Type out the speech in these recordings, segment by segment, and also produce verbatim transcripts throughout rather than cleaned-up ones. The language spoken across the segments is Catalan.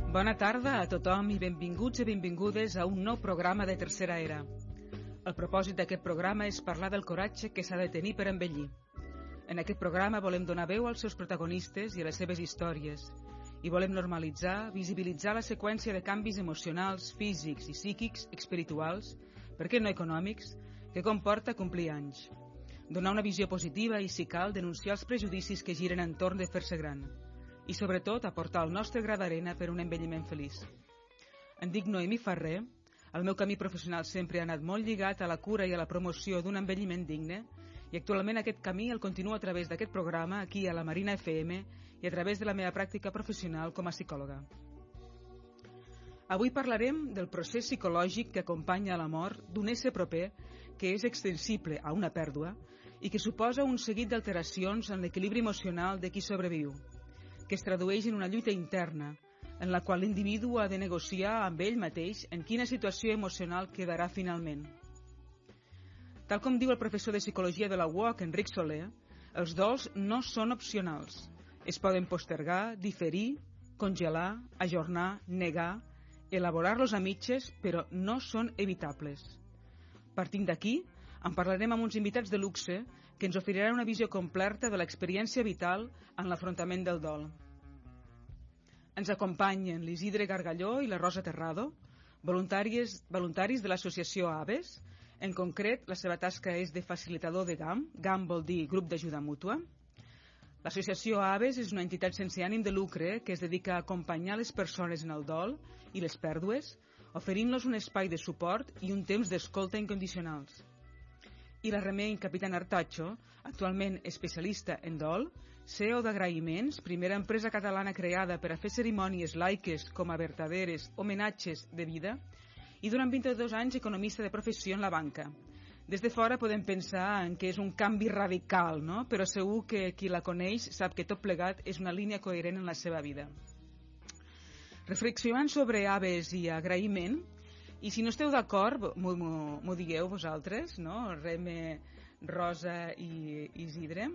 Bona tarda a tothom i benvinguts i benvingudes a un nou programa de Tercera Era. El propòsit d'aquest programa és parlar del coratge que s'ha de tenir per envellir. En aquest programa volem donar veu als seus protagonistes i a les seves històries i volem normalitzar, visibilitzar la seqüència de canvis emocionals, físics i psíquics, espirituals, per què no econòmics, que comporta complir anys. Donar una visió positiva i, si cal, denunciar els prejudicis que giren entorn de fer-se gran. I sobretot aportar el nostre gra d'arena per un envelliment feliç. Em dic Noemí Ferrer, el meu camí professional sempre ha anat molt lligat a la cura i a la promoció d'un envelliment digne i actualment aquest camí el continuo a través d'aquest programa aquí a la Marina F M i a través de la meva pràctica professional com a psicòloga. Avui parlarem del procés psicològic que acompanya a la mort d'un ésser proper que és extensible a una pèrdua i que suposa un seguit d'alteracions en l'equilibri emocional de qui sobreviu, que es tradueix en una lluita interna, en la qual l'individu ha de negociar amb ell mateix en quina situació emocional quedarà finalment. Tal com diu el professor de Psicologia de la U O C, Enric Soler, els dols no són opcionals. Es poden postergar, diferir, congelar, ajornar, negar, elaborar-los a mitges, però no són evitables. Partint d'aquí, en parlarem amb uns invitats de luxe que ens oferiran una visió completa de l'experiència vital en l'afrontament del dol. Ens acompanyen l'Isidre Gargalló i la Rosa Terrado, voluntaris, voluntaris de l'associació Aves. En concret, la seva tasca és de facilitador de G A M. G A M vol dir Grup d'Ajuda Mútua. L'associació Aves és una entitat sense ànim de lucre que es dedica a acompanyar les persones en el dol i les pèrdues, oferint-los un espai de suport i un temps d'escolta incondicionals. I la Remei Capitán Artacho, actualment especialista en dol, C E O d'Agraïments, primera empresa catalana creada per a fer cerimònies laiques com a verdaderes homenatges de vida, i durant vint-i-dos anys economista de professió en la banca. Des de fora podem pensar en que és un canvi radical, no? Però segur que qui la coneix sap que tot plegat és una línia coherent en la seva vida. Reflexionant sobre Aves i agraïment, i si no esteu d'acord, m'ho digueu vosaltres, no? Reme, Rosa i Isidre.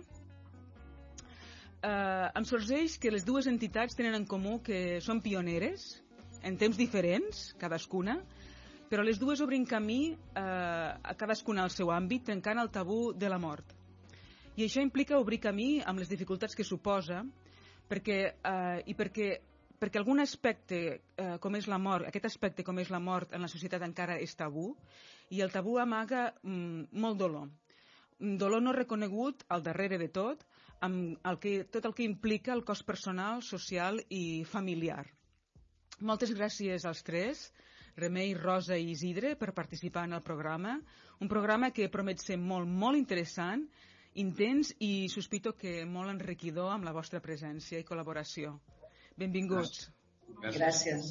Eh, em sorgeix que les dues entitats tenen en comú que són pioneres, en temps diferents, cadascuna, però les dues obrin camí eh, a cadascuna al seu àmbit, trencant el tabú de la mort. I això implica obrir camí amb les dificultats que suposa, perquè, eh, i perquè perquè algun aspecte eh, com és la mort, aquest aspecte com és la mort en la societat encara és tabú, i el tabú amaga mm, molt dolor. Un dolor no reconegut al darrere de tot, amb el que, tot el que implica el cost personal, social i familiar. Moltes gràcies als tres, Remei, Rosa i Isidre, per participar en el programa, un programa que promet ser molt, molt interessant, intens i sospito que molt enriquidor amb la vostra presència i col·laboració. Benvinguts. Gràcies.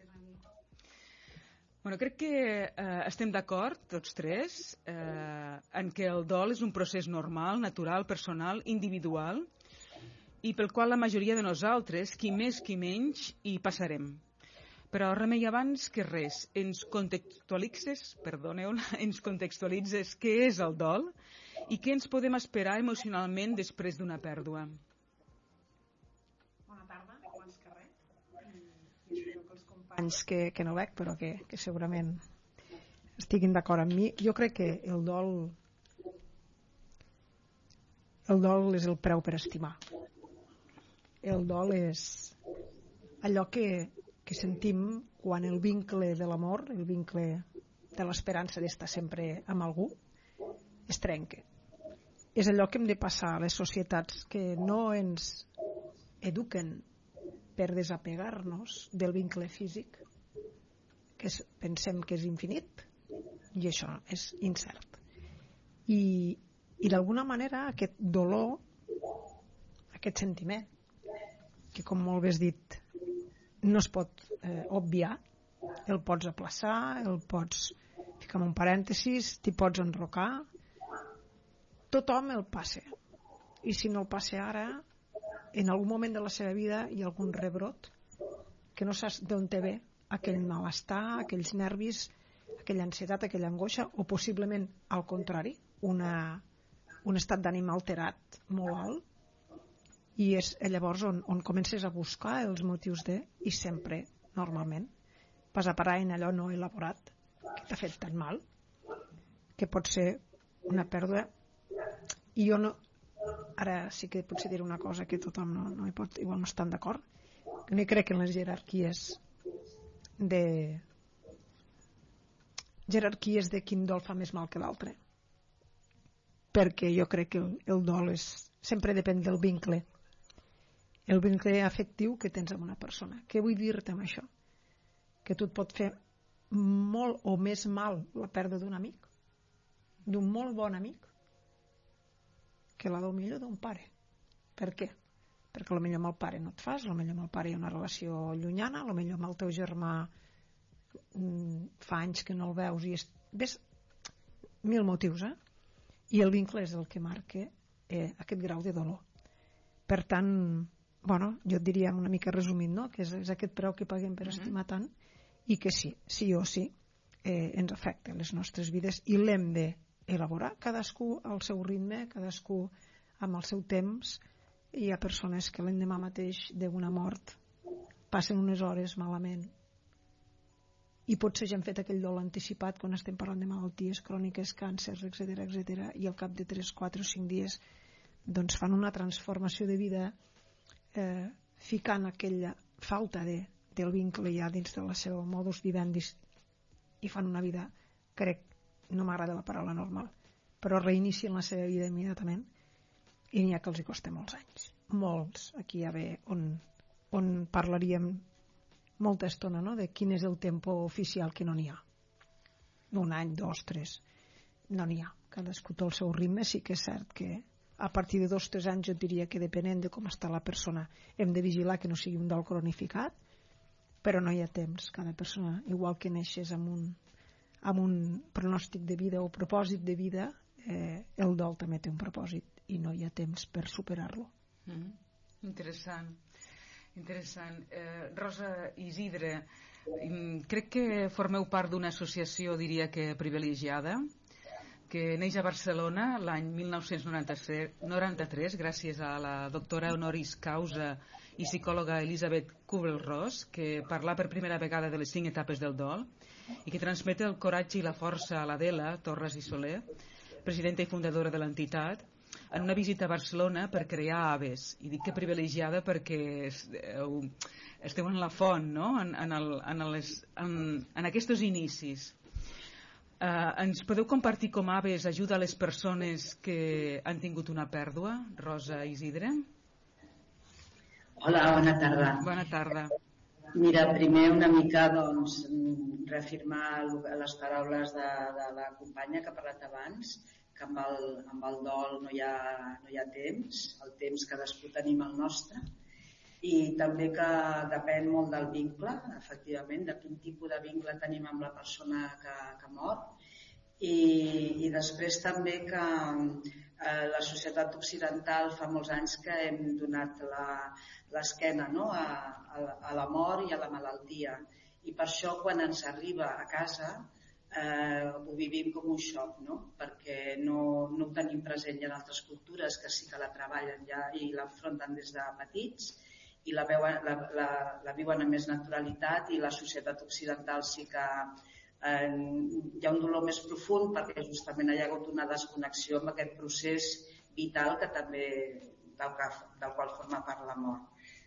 Bueno, crec que eh, estem d'acord, tots tres, eh, en que el dol és un procés normal, natural, personal, individual, i pel qual la majoria de nosaltres, qui més, qui menys, hi passarem. Però, Remei, abans que res, ens contextualitzes, perdoneu, ens contextualitzes què és el dol i què ens podem esperar emocionalment després d'una pèrdua. Bona tarda, abans que res. I espero que els companys que, que no veig, però que, que segurament estiguin d'acord amb mi. Jo crec que el dol el dol és el preu per estimar. El dol és allò que, que sentim quan el vincle de l'amor, el vincle de l'esperança d'estar sempre amb algú, es trenca. És allò que hem de passar a les societats que no ens eduquen per desapegar-nos del vincle físic, que és, pensem que és infinit, i això és incert. I, i d'alguna manera aquest dolor, aquest sentiment, que com molt bé has dit, no es pot eh, obviar, el pots aplaçar, el pots ficar en un parèntesis, t'hi pots enrocar, tothom el passa. I si no el passa ara, en algun moment de la seva vida hi ha algun rebrot que no saps d'on te ve aquell malestar, aquells nervis, aquella ansietat, aquella angoixa, o possiblement al contrari, una, un estat d'ànim alterat molt alt, i és llavors on, on comences a buscar els motius de, i sempre normalment. Vas a parar en allò no elaborat, que t'ha fet tan mal, que pot ser una pèrdua. I jo no... Ara sí que potser diré una cosa que tothom no, no hi pot, igual no estan d'acord, que no hi crec en les jerarquies de... jerarquies de quin dol fa més mal que l'altre. Perquè jo crec que el, el dol és, sempre depèn del vincle. El vincle afectiu que tens amb una persona. Què vull dir-te amb això? Que tu et pot fer molt o més mal la pèrdua d'un amic, d'un molt bon amic, que la del millor d'un pare. Per què? Perquè potser amb el pare no et fas, potser amb el pare hi ha una relació llunyana, potser amb el teu germà fa anys que no el veus i és... ves mil motius, eh? I el vincle és el que marca eh, aquest grau de dolor. Per tant, bueno, jo et diria una mica resumit, no? Que és, és aquest preu que paguem per estimar tant i que sí, sí o sí eh, ens afecta les nostres vides i l'hem d'elaborar, cadascú al seu ritme, cadascú amb el seu temps. Hi ha persones que l'endemà mateix d'una mort passen unes hores malament i potser ja hem fet aquell dol anticipat quan estem parlant de malalties cròniques, càncers, etcètera, etcètera, i al cap de tres, quatre o cinc dies doncs fan una transformació de vida eh, ficant aquella falta de, del vincle ja dins de la seva modus vivendi i fan una vida, crec, no m'agrada la paraula normal, però reinicien la seva vida immediatament i n'hi ha que els hi costa molts anys, molts. Aquí ja ve on, on parlaríem molta estona, no? De quin és el tempo oficial, que no n'hi ha. Un any, dos, tres, no n'hi ha. Cadascú té el seu ritme. Sí que és cert que a partir de dos, tres anys jo diria que depenent de com està la persona hem de vigilar que no sigui un dol cronificat, però no hi ha temps. Cada persona, igual que neixes amb un, amb un pronòstic de vida o propòsit de vida, eh, el dol també té un propòsit i no hi ha temps per superar-lo. Mm, interessant. Interessant. Eh, Rosa Isidre, crec que formeu part d'una associació, diria que privilegiada, que neix a Barcelona l'any mil nou-cents noranta-tres gràcies a la doctora honoris causa i psicòloga Elisabeth Kubler-Ross, que parla per primera vegada de les cinc etapes del dol i que transmet el coratge i la força a l'Adela Torres i Soler, presidenta i fundadora de l'entitat, en una visita a Barcelona per crear Aves. I dic que privilegiada perquè esteu en la font, no? en, en, el, en, les, en, en aquests inicis. Uh, ens podeu compartir com Aves ajuda a les persones que han tingut una pèrdua? Rosa Isidre. Hola, bona tarda. Bona tarda. Mira, primer una mica doncs, reafirmar les paraules de, de la companya que ha parlat abans, que amb el, amb el dol no hi, ha, no hi ha temps, el temps cadascú tenim el nostre, i també que depèn molt del vincle, efectivament, de quin tipus de vincle tenim amb la persona que, que mor, i, i després també que eh, la societat occidental fa molts anys que hem donat l'esquena, no? a, a, a la mort i a la malaltia, i per això quan ens arriba a casa Eh, ho vivim com un xoc, no? Perquè no, no ho tenim present ja en altres cultures que sí que la treballen ja i l'enfronten des de petits i la, veuen, la, la, la viuen amb més naturalitat, i la societat occidental sí que eh, hi ha un dolor més profund perquè justament hi ha hagut una desconnexió amb aquest procés vital que també del, que, del qual forma part la mort.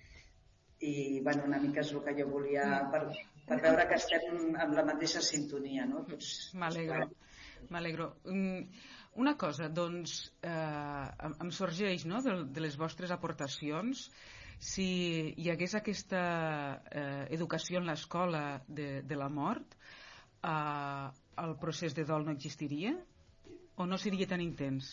I bueno, una mica és el que jo volia per, per veure que estem amb la mateixa sintonia, no? Tots, m'alegro, m'alegro. Una cosa, doncs, eh, em sorgeix, no?, de, de les vostres aportacions, si hi hagués aquesta eh, educació en l'escola de, de la mort, eh, el procés de dol no existiria o no seria tan intens?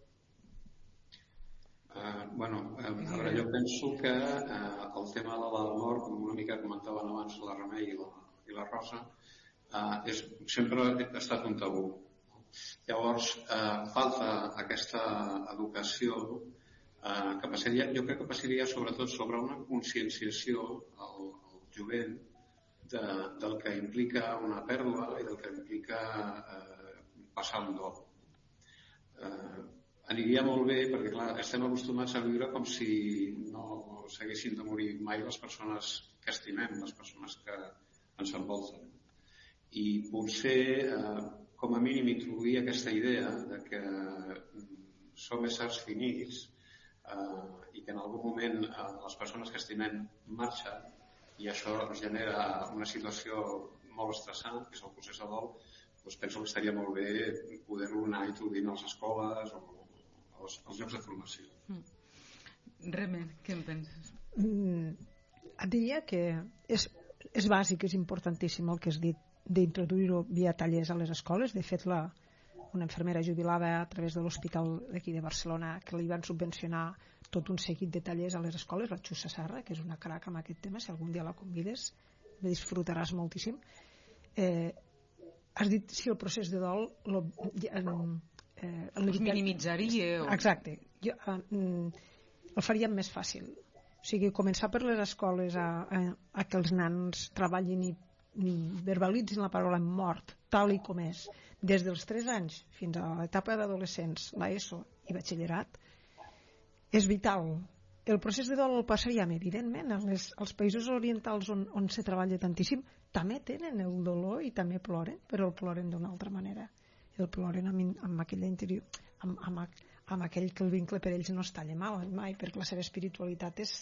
Uh, bueno, uh, a veure, jo penso que uh, el tema de la mort, com una mica comentaven abans la Remei i la, i la Rosa, uh, és, sempre ha estat un tabú. Llavors, uh, falta aquesta educació uh, que passaria, jo crec que passaria sobretot sobre una conscienciació al, al jovent de, del que implica una pèrdua i del que implica uh, passar un dol. Uh, aniria molt bé, perquè clar, estem acostumats a viure com si no s'haguessin de morir mai les persones que estimem, les persones que ens envolten. I potser, eh, com a mínim, introduir aquesta idea de que som éssers finits eh, i que en algun moment eh, les persones que estimem marxen i això ens genera una situació molt estressant, que és el procés de dol, doncs penso que estaria molt bé poder-lo anar introduint a les escoles o als, als llocs de formació. Mm. Reme, què en penses? Mm, et diria que és, és bàsic, és importantíssim el que has dit, d'introduir-ho via tallers a les escoles. De fet, la, una infermera jubilada a través de l'hospital d'aquí de Barcelona, que li van subvencionar tot un seguit de tallers a les escoles, la Xussa Sarra, que és una crac amb aquest tema, si algun dia la convides disfrutaràs moltíssim. Eh, has dit si el procés de dol lo, eh, eh, el minimitzaria o... Exacte, jo, eh, el faríem més fàcil, o sigui, començar per les escoles a, a, a que els nans treballin i verbalitzin la paraula mort tal i com és, des dels tres anys fins a l'etapa d'adolescents, l'ESO i batxillerat, és vital. El procés de dol el passaríem, evidentment, als, als països orientals on, on se treballa tantíssim, també tenen el dolor i també ploren, però el ploren d'una altra manera. El ploren amb, amb aquell interior, amb, amb, amb aquell que el vincle per ells no es talla mai, mai perquè la seva espiritualitat és,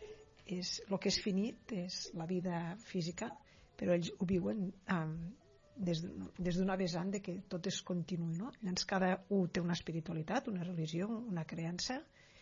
és el que és finit, és la vida física, però ells ho viuen um, des, des d'una vessant de que tot és continu, no? Llavors cada un té una espiritualitat, una religió, una creença,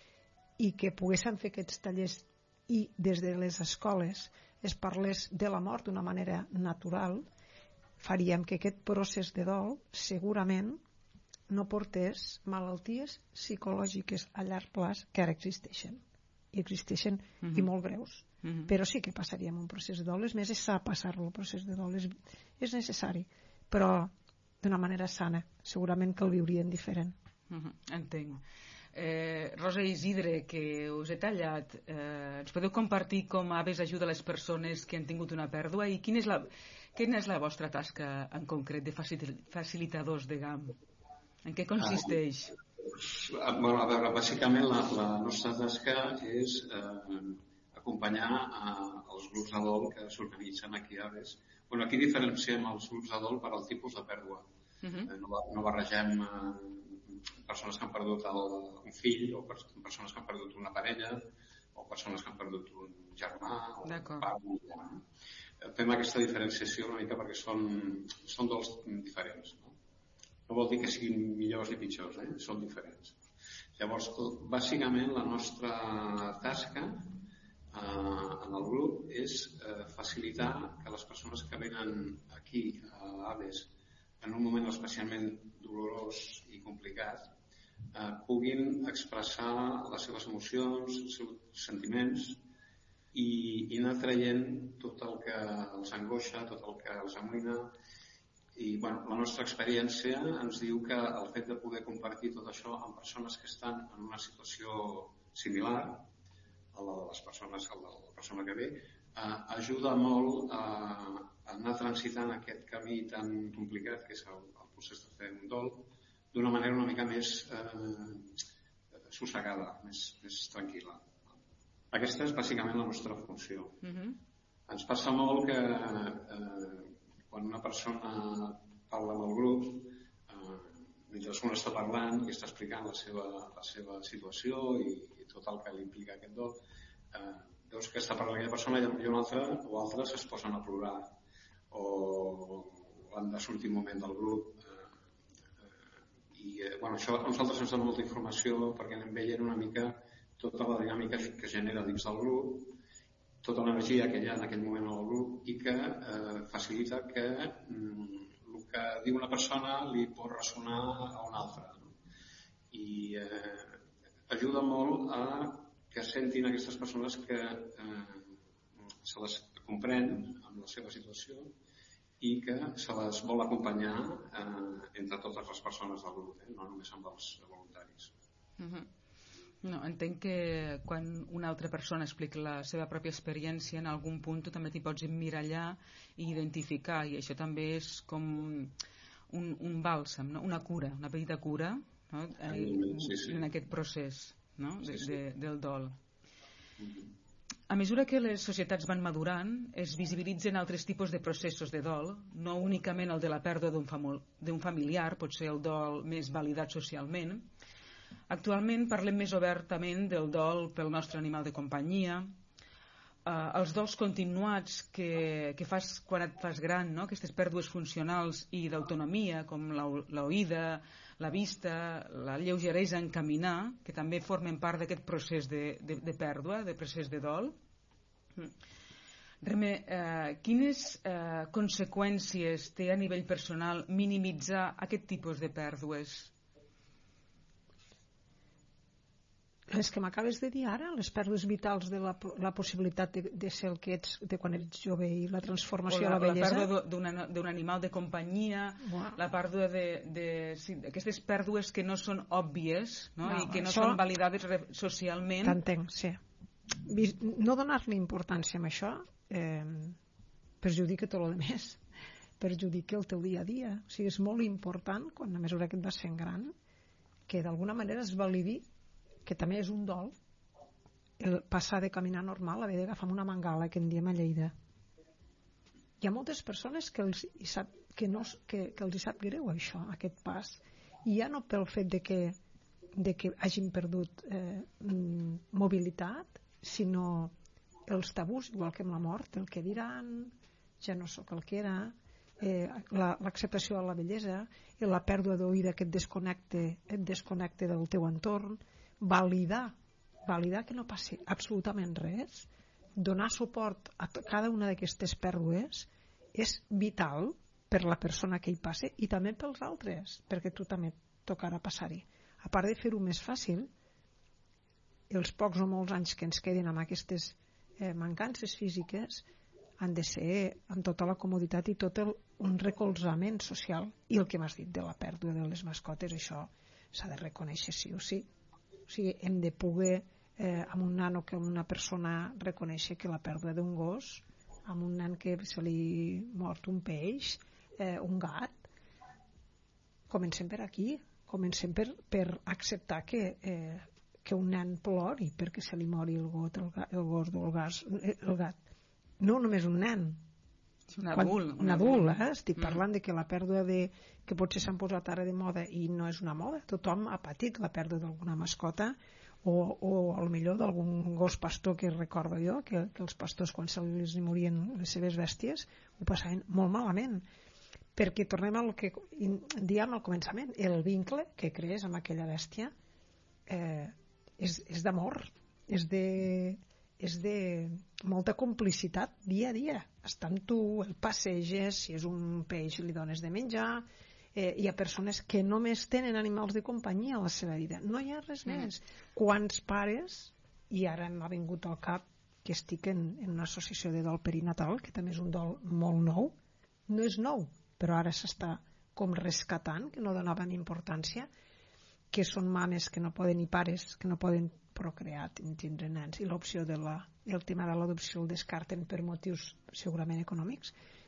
i que poguessin fer aquests tallers i des de les escoles es parlés de la mort d'una manera natural, faríem que aquest procés de dol segurament no portés malalties psicològiques a llarg plaç que ara existeixen i existeixen uh-huh. i molt greus. Uh-huh. Però sí que passaríem un procés de dol. És més, és sa passar-lo, el procés de dol és, és necessari, però d'una manera sana. Segurament que el viurien diferent. Uh-huh. Entenc. Eh, Rosa Isidre, que us he tallat, eh, ens podeu compartir com Aves ajuda les persones que han tingut una pèrdua i quina és la, quina és la vostra tasca en concret de facilitadors de G A M? En què consisteix? Ah, bueno, a veure, bàsicament la, la nostra tasca és eh, acompanyar a, els grups de dol que s'organitzen aquí a Aves. Bueno, aquí diferenciem els grups de dol per al tipus de pèrdua. Uh-huh. eh, no, no barregem eh, persones que han perdut el, un fill o per, persones que han perdut una parella o persones que han perdut un germà o un pare. Eh, fem aquesta diferenciació una mica perquè són, són dols diferents. No? no vol dir que siguin millors i pitjors, eh? Són diferents. Llavors, bàsicament la nostra tasca Uh, en el grup és uh, facilitar que les persones que venen aquí a Aves en un moment especialment dolorós i complicat uh, puguin expressar les seves emocions, els seus sentiments i, i anar traient tot el que els angoixa, tot el que els amoïna. I bueno, la nostra experiència ens diu que el fet de poder compartir tot això amb persones que estan en una situació similar a la de les persones, a la, a la persona que ve, eh, ajuda molt a, a anar transitant aquest camí tan complicat que és el, el procés de fer un dol d'una manera una mica més eh, sossegada, més, més tranquil·la. Aquesta és bàsicament la nostra funció. Uh-huh. Ens passa molt que eh, quan una persona parla amb el grup, eh, mentre un està parlant i està explicant la seva, la seva situació i tot el que li implica aquest dol, eh, veus que està parlant aquella persona i una altra o altres es posen a plorar o, o han de sortir un moment del grup eh, eh, i eh, bueno, això a nosaltres ens dona molta informació perquè anem veient una mica tota la dinàmica que genera dins del grup, tota l'energia que hi ha en aquell moment al grup i que eh, facilita que mm, el que diu una persona li pot ressonar a una altra, no? I eh, ajuda molt a que sentin aquestes persones que eh, se les comprèn amb la seva situació i que se les vol acompanyar eh, entre totes les persones del grup, eh? No només amb els voluntaris. Uh-huh. No, entenc que quan una altra persona explica la seva pròpia experiència en algun punt tu també t'hi pots emmirallar i identificar, i això també és com un, un bàlsam, no? Una cura, una petita cura no? Sí, sí. En aquest procés, no? de, Sí, sí. de, del dol. A mesura que les societats van madurant, es visibilitzen altres tipus de processos de dol, no únicament el de la pèrdua d'un famo- d'un familiar, pot ser el dol més validat socialment. Actualment parlem més obertament del dol pel nostre animal de companyia, eh, els dols continuats que, que fas quan et fas gran, no? Aquestes pèrdues funcionals i d'autonomia, com l'oïda, la vista, la lleugeresa en caminar, que també formen part d'aquest procés de, de, de pèrdua, de procés de dol. Remé, eh, quines eh, conseqüències té a nivell personal minimitzar aquest tipus de pèrdues? Les que m'acabes de dir ara, les pèrdues vitals de la, la possibilitat de, de ser el que ets de quan ets jove i la transformació la, a la bellesa. La pèrdua d'un animal de companyia, wow. La pèrdua de, de sí, aquestes pèrdues que no són òbvies, no? No, i que no això, són validades socialment. T'entenc, sí. No donar-li importància a això eh, perjudica tot el més, perjudica el teu dia a dia. O sigui, és molt important, quan a mesura que et vas fent gran, que d'alguna manera es validi que també és un dol el passar de caminar normal, haver d'agafar una mangala, que en diem a Lleida. Hi ha moltes persones que els hi sap, que no, que, que els hi sap greu això, aquest pas, i ja no pel fet de que, de que hagin perdut eh, mobilitat, sinó els tabús, igual que amb la mort, el que diran, ja no sóc el que era, eh, l'acceptació de la bellesa, i la pèrdua d'oïda que et desconnecte, et desconnecte del teu entorn, validar, validar que no passi absolutament res, donar suport a cada una d'aquestes pèrdues és vital per la persona que hi passa i també pels altres, perquè tu també tocarà passar-hi. A part de fer-ho més fàcil, els pocs o molts anys que ens queden amb aquestes eh, mancances físiques han de ser amb tota la comoditat i tot el, un recolzament social. I el que m'has dit de la pèrdua de les mascotes, això s'ha de reconèixer sí o sí. O sigui, hem de poder eh, amb un nano que una persona reconèixer que la pèrdua d'un gos, amb un nen que se li mort un peix, eh, un gat, comencem per aquí, comencem per, per acceptar que, eh, que un nen plori perquè se li mori el got, el, gat, el gos o el, gas, el gat. No només un nen, un adult, un adult, eh? Estic parlant mm. de que la pèrdua de, que potser s'han posat ara de moda i no és una moda, tothom ha patit la pèrdua d'alguna mascota o, o al millor d'algun gos pastor, que recordo jo que, que els pastors quan se'ls morien les seves bèsties ho passaven molt malament, perquè tornem al que diem al començament, el vincle que crees amb aquella bèstia eh, és, és d'amor, és de és de molta complicitat dia a dia. Està amb tu, el passeges, si és un peix li dones de menjar. Eh, hi ha persones que només tenen animals de companyia a la seva vida. No hi ha res mm. més. Quants pares, i ara m'ha vingut al cap que estic en, en una associació de dol perinatal, que també és un dol molt nou, no és nou, però ara s'està com rescatant, que no donaven importància, que són mames que no poden, i pares que no poden procrear, tindre nens, i l'opció de la, el tema de l'adopció el descarten per motius segurament econòmics,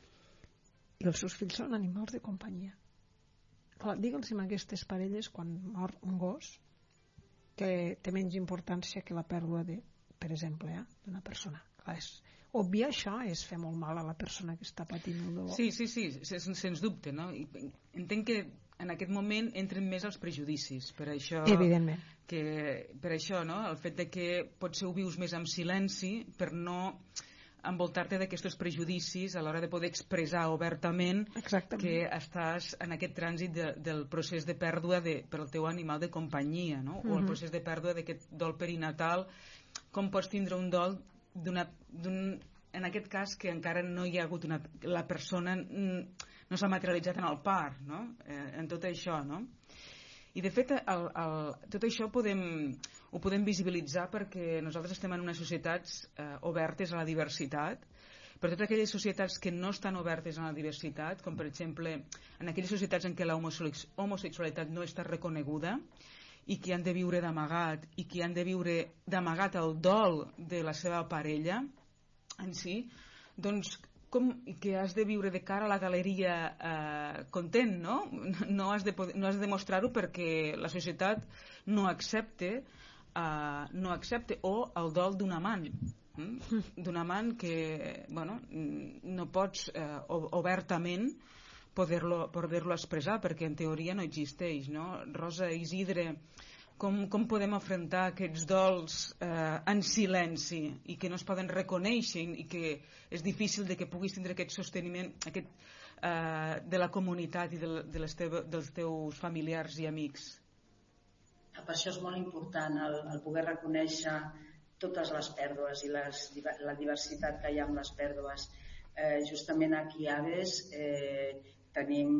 i els seus fills són animals de companyia. Clar, digue'ls amb aquestes parelles quan mor un gos que té menys importància que la pèrdua de, per exemple, eh, d'una persona. Clar, és, obviar això és fer molt mal a la persona que està patint el dolor. Sí, sí, sí, sens, sens dubte, no? I entenc que en aquest moment entren més els prejudicis, per això, evidentment, que, per això, no? El fet de que potser ho vius més en silenci per no envoltar-te d'aquests prejudicis a l'hora de poder expressar obertament exactament, que estàs en aquest trànsit de, del procés de pèrdua de, per al teu animal de companyia, no? Uh-huh. O el procés de pèrdua d'aquest dol perinatal. Com pots tindre un dol d'una, d'un, en aquest cas que encara no hi ha hagut una, la persona no s'ha materialitzat en el part, no? Eh, en tot això, no? I de fet el, el, tot això podem, ho podem visibilitzar perquè nosaltres estem en unes societats eh, obertes a la diversitat, però totes aquelles societats que no estan obertes a la diversitat, com per exemple en aquelles societats en què la homosexualitat no està reconeguda i que han de viure d'amagat i que han de viure d'amagat el dol de la seva parella en si, doncs com que has de viure de cara a la galeria eh, content, no? No has de, no has de mostrar-ho perquè la societat no accepte, eh, no accepte o el dol d'un amant, mm? d'un amant que, bueno, no pots eh, obertament poder-lo poder-lo expressar perquè en teoria no existeix, no? Rosa, Isidre, Com, com podem afrontar aquests dols eh, en silenci i que no es poden reconèixer i que és difícil de que puguis tindre aquest sosteniment aquest, eh, de la comunitat i de, de les teve, dels teus familiars i amics? Per això és molt important el, el poder reconèixer totes les pèrdues i les, la diversitat que hi ha amb les pèrdues. Eh, justament aquí a Aves eh, tenim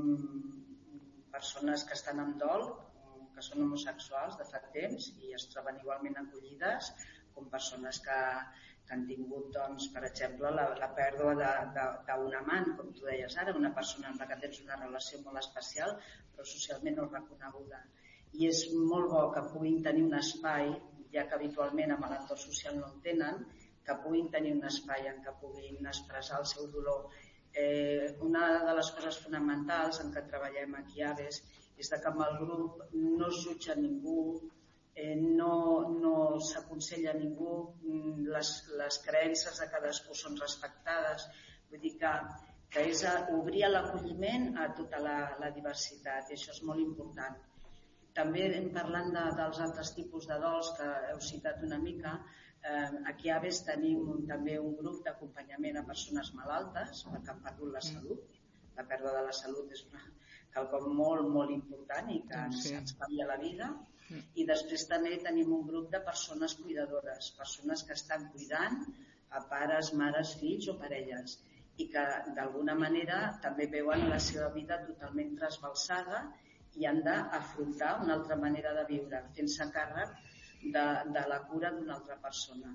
persones que estan en dol, que són homosexuals de fa temps i es troben igualment acollides, com persones que, que han tingut, doncs, per exemple, la, la pèrdua d'un amant, com tu deies ara, una persona amb la que tens una relació molt especial, però socialment no reconeguda. I és molt bo que puguin tenir un espai, ja que habitualment amb l'entorn social no el tenen, que puguin tenir un espai en què puguin expressar el seu dolor. Eh, una de les coses fonamentals en què treballem aquí a Aves és que amb el grup no es jutja ningú, eh, no, no s'aconsella ningú, les, les creences de cadascú són respectades, vull dir que, que és obrir l'acolliment a tota la, la diversitat i això és molt important. També parlant de, dels altres tipus de dols que heu citat una mica, eh, aquí a Aves tenim un, també un grup d'acompanyament a persones malaltes perquè han perdut la salut. La pèrdua de la salut és una quelcom molt, molt important i que ens, ens canvia la vida. I després també tenim un grup de persones cuidadores, persones que estan cuidant a pares, mares, fills o parelles i que d'alguna manera també veuen la seva vida totalment trasbalsada i han d'afrontar una altra manera de viure, fent-se càrrec de, de la cura d'una altra persona.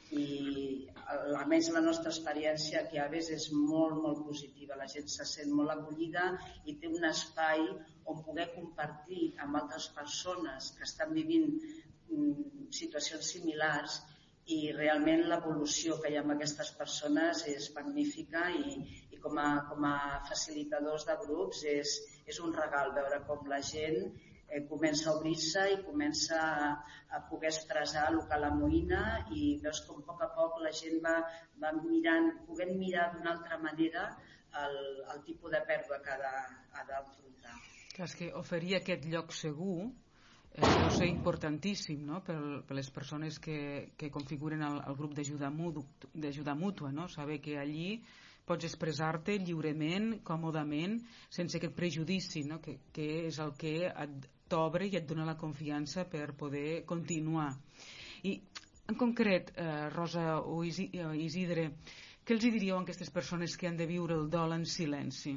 I a més la nostra experiència aquí a Aves és molt, molt positiva, la gent se sent molt acollida i té un espai on poder compartir amb altres persones que estan vivint mm, situacions similars i realment l'evolució que hi ha amb aquestes persones és magnífica i, i com, a, com a facilitadors de grups és, és un regal veure com la gent Eh, comença a obrir-se i comença a, a poder expressar el que l'amoïna i veus com a poc a poc la gent va, va mirant, podent mirar d'una altra manera el, el tipus de pèrdua que ha d'enfrontar. És que oferir aquest lloc segur eh, deu ser importantíssim, no? per, per les persones que, que configuren el, el grup d'ajuda mútua, no? Saber que allí pots expressar-te lliurement, còmodament, sense aquest prejudici, no? que, que és el que et t'obre i et dona la confiança per poder continuar. I en concret, eh, Rosa o Isidre, què els diríeu a aquestes persones que han de viure el dol en silenci?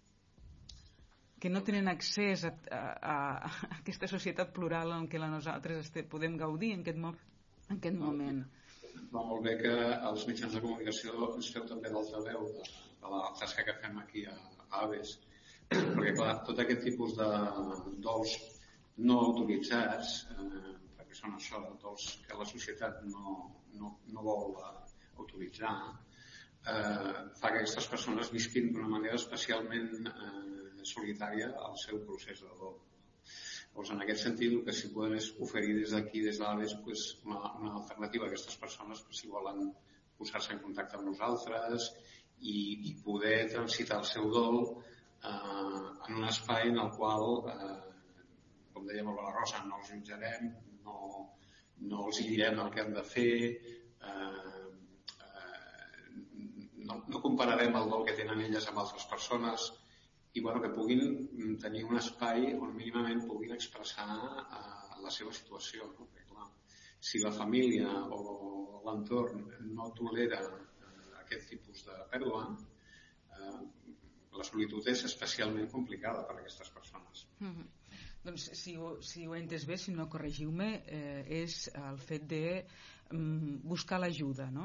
Que no tenen accés a, a, a aquesta societat plural en què nosaltres este, podem gaudir en aquest, mo en aquest moment. Va molt bé que els mitjans de comunicació ens feu també d'altaveu de, de la tasca que fem aquí a, a Aves, perquè clar, tot aquest tipus de dols no autoritzats, eh, perquè són això, dols que la societat no, no, no vol autoritzar, eh, fa que aquestes persones visquin d'una manera especialment eh, solitària el seu procés de dol. Doncs en aquest sentit el que s'hi podem és oferir des d'aquí, des d'Aves, pues, una, una alternativa a aquestes persones pues, si volen posar-se en contacte amb nosaltres i, i poder transitar el seu dol eh, en un espai en el qual, eh, com deia molt la Rosa, no els jutjarem, no, no els direm el que han de fer, eh, eh, no, no compararem el dol que tenen elles amb altres persones, i bueno, que puguin tenir un espai on mínimament puguin expressar uh, la seva situació. No? Perquè, clar, si la família o l'entorn no tolera uh, aquest tipus de pèrdua, uh, la solitud és especialment complicada per a aquestes persones. Mm-hmm. Doncs si ho, si ho he entès bé, si no corregiu-me, eh, és el fet de um, buscar l'ajuda, no?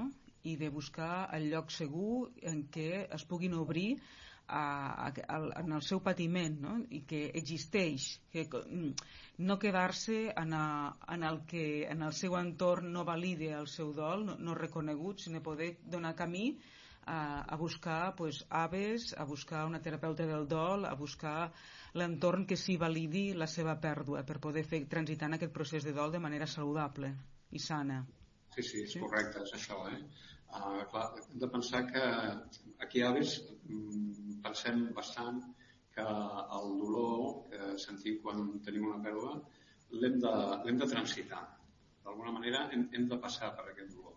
i de buscar el lloc segur en què es puguin obrir a, a, a, en el seu patiment, no? I que existeix, que no quedar-se en, a, en el que en el seu entorn no valide el seu dol, no, no reconegut, sinó poder donar camí a, a buscar pues, aves, a buscar una terapeuta del dol, a buscar l'entorn que sí validi la seva pèrdua per poder fer transitar en aquest procés de dol de manera saludable i sana. Sí, sí, és sí? correcte, és això, eh? Uh, clar, hem de pensar que aquí a Aves pensem bastant que el dolor que sentim quan tenim una pèrdua l'hem de, l'hem de transitar. D'alguna manera hem, hem de passar per aquest dolor.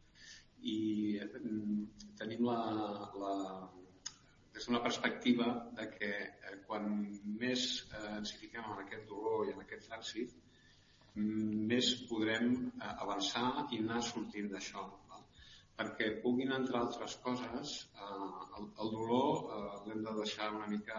I tenim la, la, des d'una perspectiva de que eh, quan més eh, ens hi fiquem en aquest dolor i en aquest trànsit, més podrem eh, avançar i anar sortint d'això. Perquè puguin entrar altres coses, eh, el, el dolor eh, l'hem de deixar una mica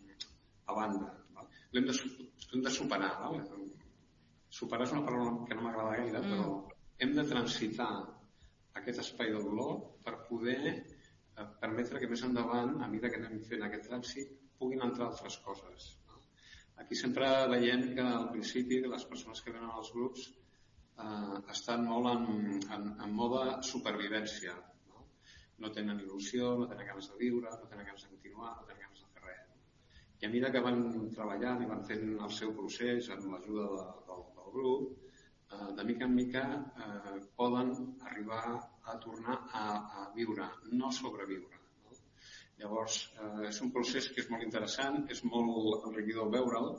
a banda. L'hem de, l'hem de superar. Val? Superar és una paraula que no m'agrada gaire, mm. però hem de transitar aquest espai de dolor per poder eh, permetre que més endavant, a mesura que anem fent aquest trànsit, puguin entrar altres coses. Aquí sempre veiem que al principi les persones que venen als grups Uh, estan molt en, en, en mode supervivència. No? no tenen il·lusió, no tenen ganes de viure, no tenen ganes de continuar, no tenen ganes de fer res. I a mesura que van treballant i van fent el seu procés amb l'ajuda de, del, del grup, uh, de mica en mica uh, poden arribar a tornar a, a viure, no sobreviure. No? Llavors, uh, és un procés que és molt interessant, és molt enriquidor veure'l,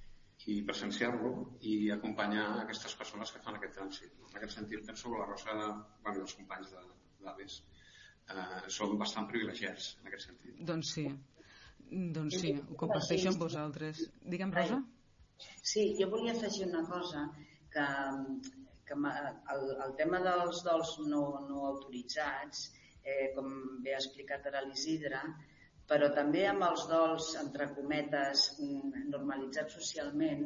i presenciar-lo i acompanyar aquestes persones que fan aquest trànsit. En aquest sentit, penso que la Rosa, bueno, els companys d'Aves, eh, són bastant privilegiats en aquest sentit. Doncs sí, doncs sí, ho comparteixo amb vosaltres. Digue'm, Rosa? Sí, jo volia afegir una cosa, que, que el, el tema dels dols no, no autoritzats, eh, com bé ha explicat ara l'Isidre, però també amb els dols, entre cometes, normalitzats socialment,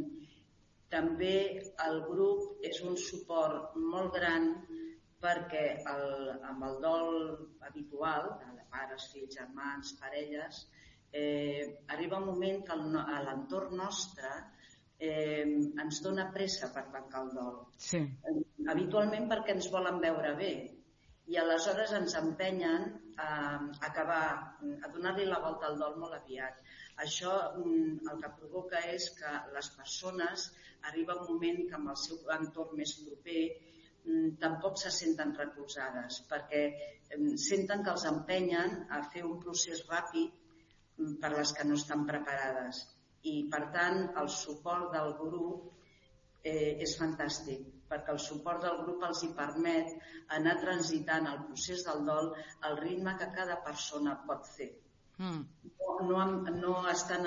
també el grup és un suport molt gran perquè el, amb el dol habitual, de pares, fills, germans, parelles, eh, arriba un moment que el, a l'entorn nostre eh, ens dona pressa per tancar el dol. Sí. Habitualment perquè ens volen veure bé. I aleshores ens empenyen a acabar, a donar-li la volta al dol molt aviat. Això el que provoca és que les persones arriba un moment que amb el seu entorn més proper tampoc se senten recolzades, perquè senten que els empenyen a fer un procés ràpid per les que no estan preparades. I per tant el suport del grup eh, és fantàstic, perquè el suport del grup els hi permet anar transitant el procés del dol al ritme que cada persona pot fer. Mm. No, no, no estan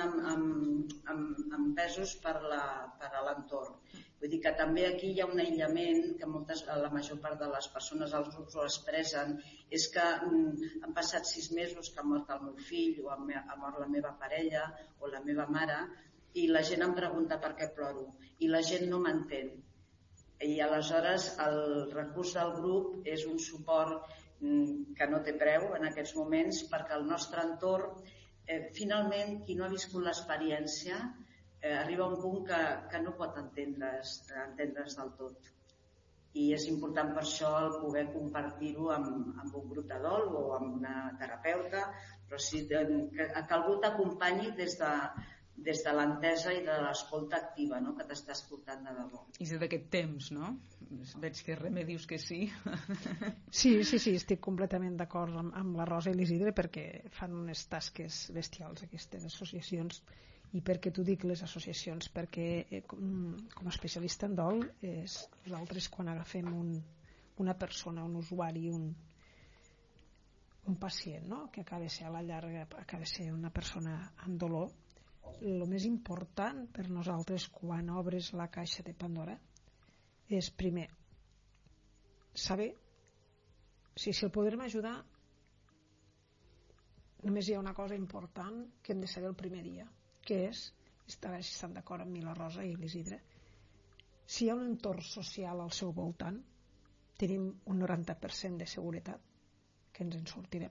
empesos per l'entorn. Vull dir que també aquí hi ha un aïllament que moltes, la major part de les persones als grups ho expressen, és que mm, han passat sis mesos que ha mort el meu fill o ha mort la meva parella o la meva mare i la gent em pregunta per què ploro i la gent no m'entén. I aleshores el recurs del grup és un suport que no té preu en aquests moments perquè el nostre entorn, eh, finalment, qui no ha viscut l'experiència eh, arriba a un punt que, que no pot entendre's, entendre's del tot. I és important per això el poder compartir-ho amb, amb un grup de dol o amb una terapeuta, però sí que, que algú t'acompanyi des de des de l'entesa i de l'escolta activa, no? Que t'està escoltant de debò. I des d'aquest temps, no? Veig que Remei dius que sí. Sí, sí, sí, estic completament d'acord amb, amb la Rosa i l'Isidre perquè fan unes tasques bestials aquestes associacions i perquè t'ho dic les associacions perquè eh, com, com a especialista en dol és, nosaltres quan agafem un, una persona, un usuari, un, un pacient, no? Que acaba de ser a la llarga, acaba de ser una persona amb dolor, el més important per nosaltres quan obres la caixa de Pandora és primer saber si, si el podrem ajudar. Només hi ha una cosa important que hem de saber el primer dia, que és, a veure si estan d'acord amb mi la Rosa i l'Isidre, si hi ha un entorn social al seu voltant, tenim un noranta per cent de seguretat que ens en sortirem.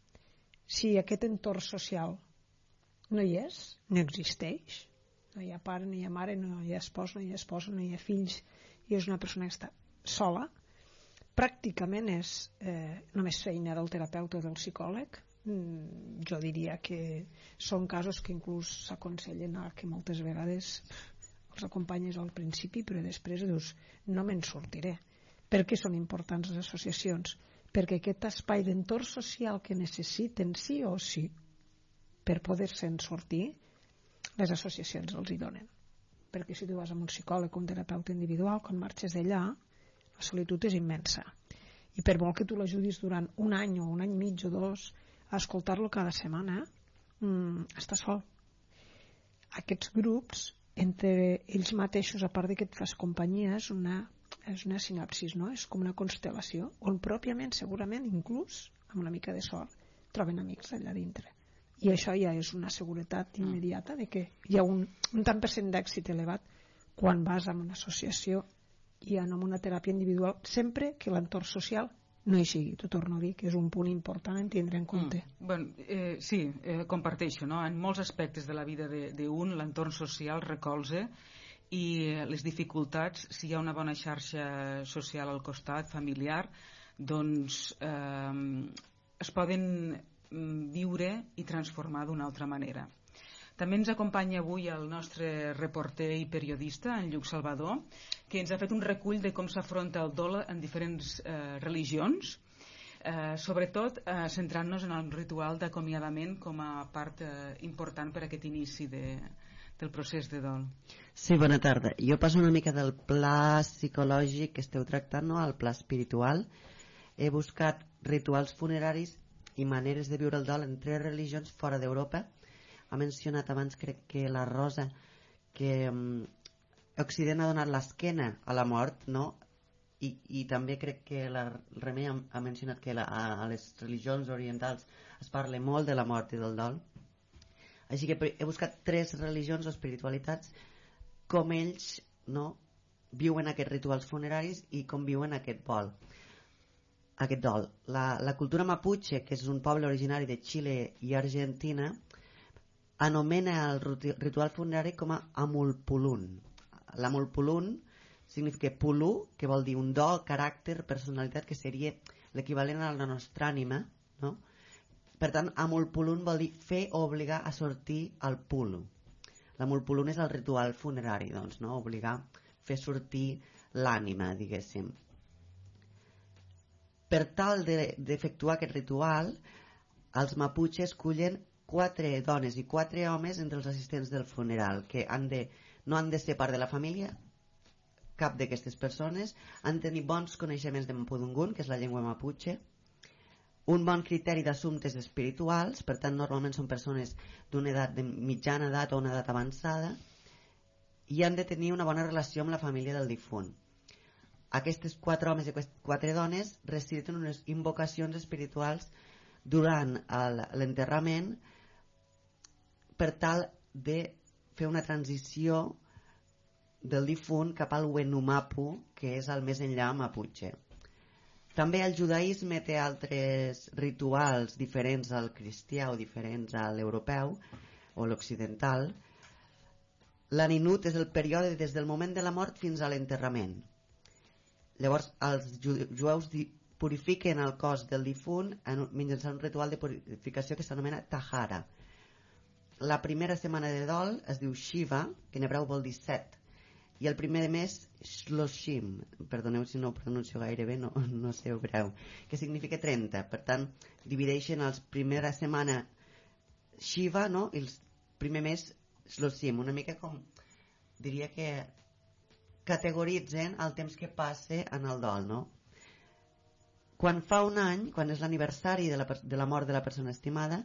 Si aquest entorn social no hi és, no existeix, no hi ha pare, no hi ha mare, no hi ha espòs, no hi ha esposa, no hi ha fills, i és una persona que està sola, pràcticament és eh, només feina del terapeuta o del psicòleg. Mm, jo diria que són casos que inclús s'aconsellen a que moltes vegades els acompanyes al principi, però després dius, no me'n sortiré. Per què són importants les associacions? Perquè aquest espai d'entorn social que necessiten sí o sí per poder-se'n sortir, les associacions els hi donen. Perquè si tu vas amb un psicòleg o un terapeuta individual, quan marxes d'allà, la solitud és immensa. I per molt que tu l'ajudis durant un any o un any i mig o dos a escoltar-lo cada setmana, mmm, està sol. Aquests grups, entre ells mateixos, a part de que et fas companyia, és una, és una sinapsis, no? És com una constel·lació, on pròpiament, segurament, inclús, amb una mica de sort, troben amics allà dintre. I això ja és una seguretat immediata de que hi ha un, un tant per cent d'èxit elevat quan vas a una associació i en una teràpia individual, sempre que l'entorn social no hi sigui. T'ho torno a dir, que és un punt important en tindre en compte. Mm, bueno, eh, sí, eh, comparteixo, no? En molts aspectes de la vida d'un, l'entorn social recolza, i les dificultats, si hi ha una bona xarxa social al costat, familiar, doncs eh, es poden viure i transformar d'una altra manera. També ens acompanya avui el nostre reporter i periodista, en Lluc Salvador, que ens ha fet un recull de com s'afronta el dol en diferents eh, religions, eh, sobretot eh, centrant-nos en el ritual d'acomiadament com a part eh, important per a aquest inici de, del procés de dol. Sí, bona tarda. Jo passo una mica del pla psicològic que esteu tractant, no?, al pla espiritual. He buscat rituals funeraris i maneres de viure el dol en tres religions fora d'Europa. Ha mencionat abans, crec que la Rosa, que um, Occident ha donat l'esquena a la mort, no? I, i també crec que la Remei ha, ha mencionat que la, a, a les religions orientals es parla molt de la mort i del dol. Així que he buscat tres religions o espiritualitats, com ells, no, viuen aquests rituals funeraris i com viuen aquest vol. Aquest dol. La, la cultura mapuche, que és un poble originari de Xile i Argentina, anomena el ritual funerari com a amulpulun. L'amulpulun significa pulú, que vol dir un do, caràcter, personalitat, que seria l'equivalent a la nostra ànima, no? Per tant, amulpulun vol dir fer o obligar a sortir al pulu. L'amulpulun és el ritual funerari, doncs, no? Obligar, fer sortir l'ànima, diguéssim. Per tal d'efectuar aquest ritual, els maputxes escullen quatre dones i quatre homes entre els assistents del funeral, que han de, no han de ser part de la família, cap d'aquestes persones, han de tenir bons coneixements de mapudungun, que és la llengua maputxe, un bon criteri d'assumptes espirituals, per tant normalment són persones d'una edat de mitjana edat o una edat avançada, i han de tenir una bona relació amb la família del difunt. Aquestes quatre homes i quatre dones reciten unes invocacions espirituals durant l'enterrament per tal de fer una transició del difunt cap al Wenumapu, que és el més enllà maputxe. També el judaïsme té altres rituals diferents al cristià o diferents a l'europeu o l'occidental. L'aninut és el període des del moment de la mort fins a l'enterrament. Llavors els jueus purifiquen el cos del difunt mitjançant un ritual de purificació que s'anomena tahara. La primera setmana de dol es diu Shiva, que en hebreu vol dir set, i el primer de mes Shloshim, perdoneu si no ho pronuncio gaire bé, no, no sé hebreu, que significa trenta. Per tant, divideixen els primera setmana Shiva, no?, i el primer mes Shloshim, una mica com, diria que categoritzen el temps que passa en el dol, no? Quan fa un any, quan és l'aniversari de, la, de la mort de la persona estimada,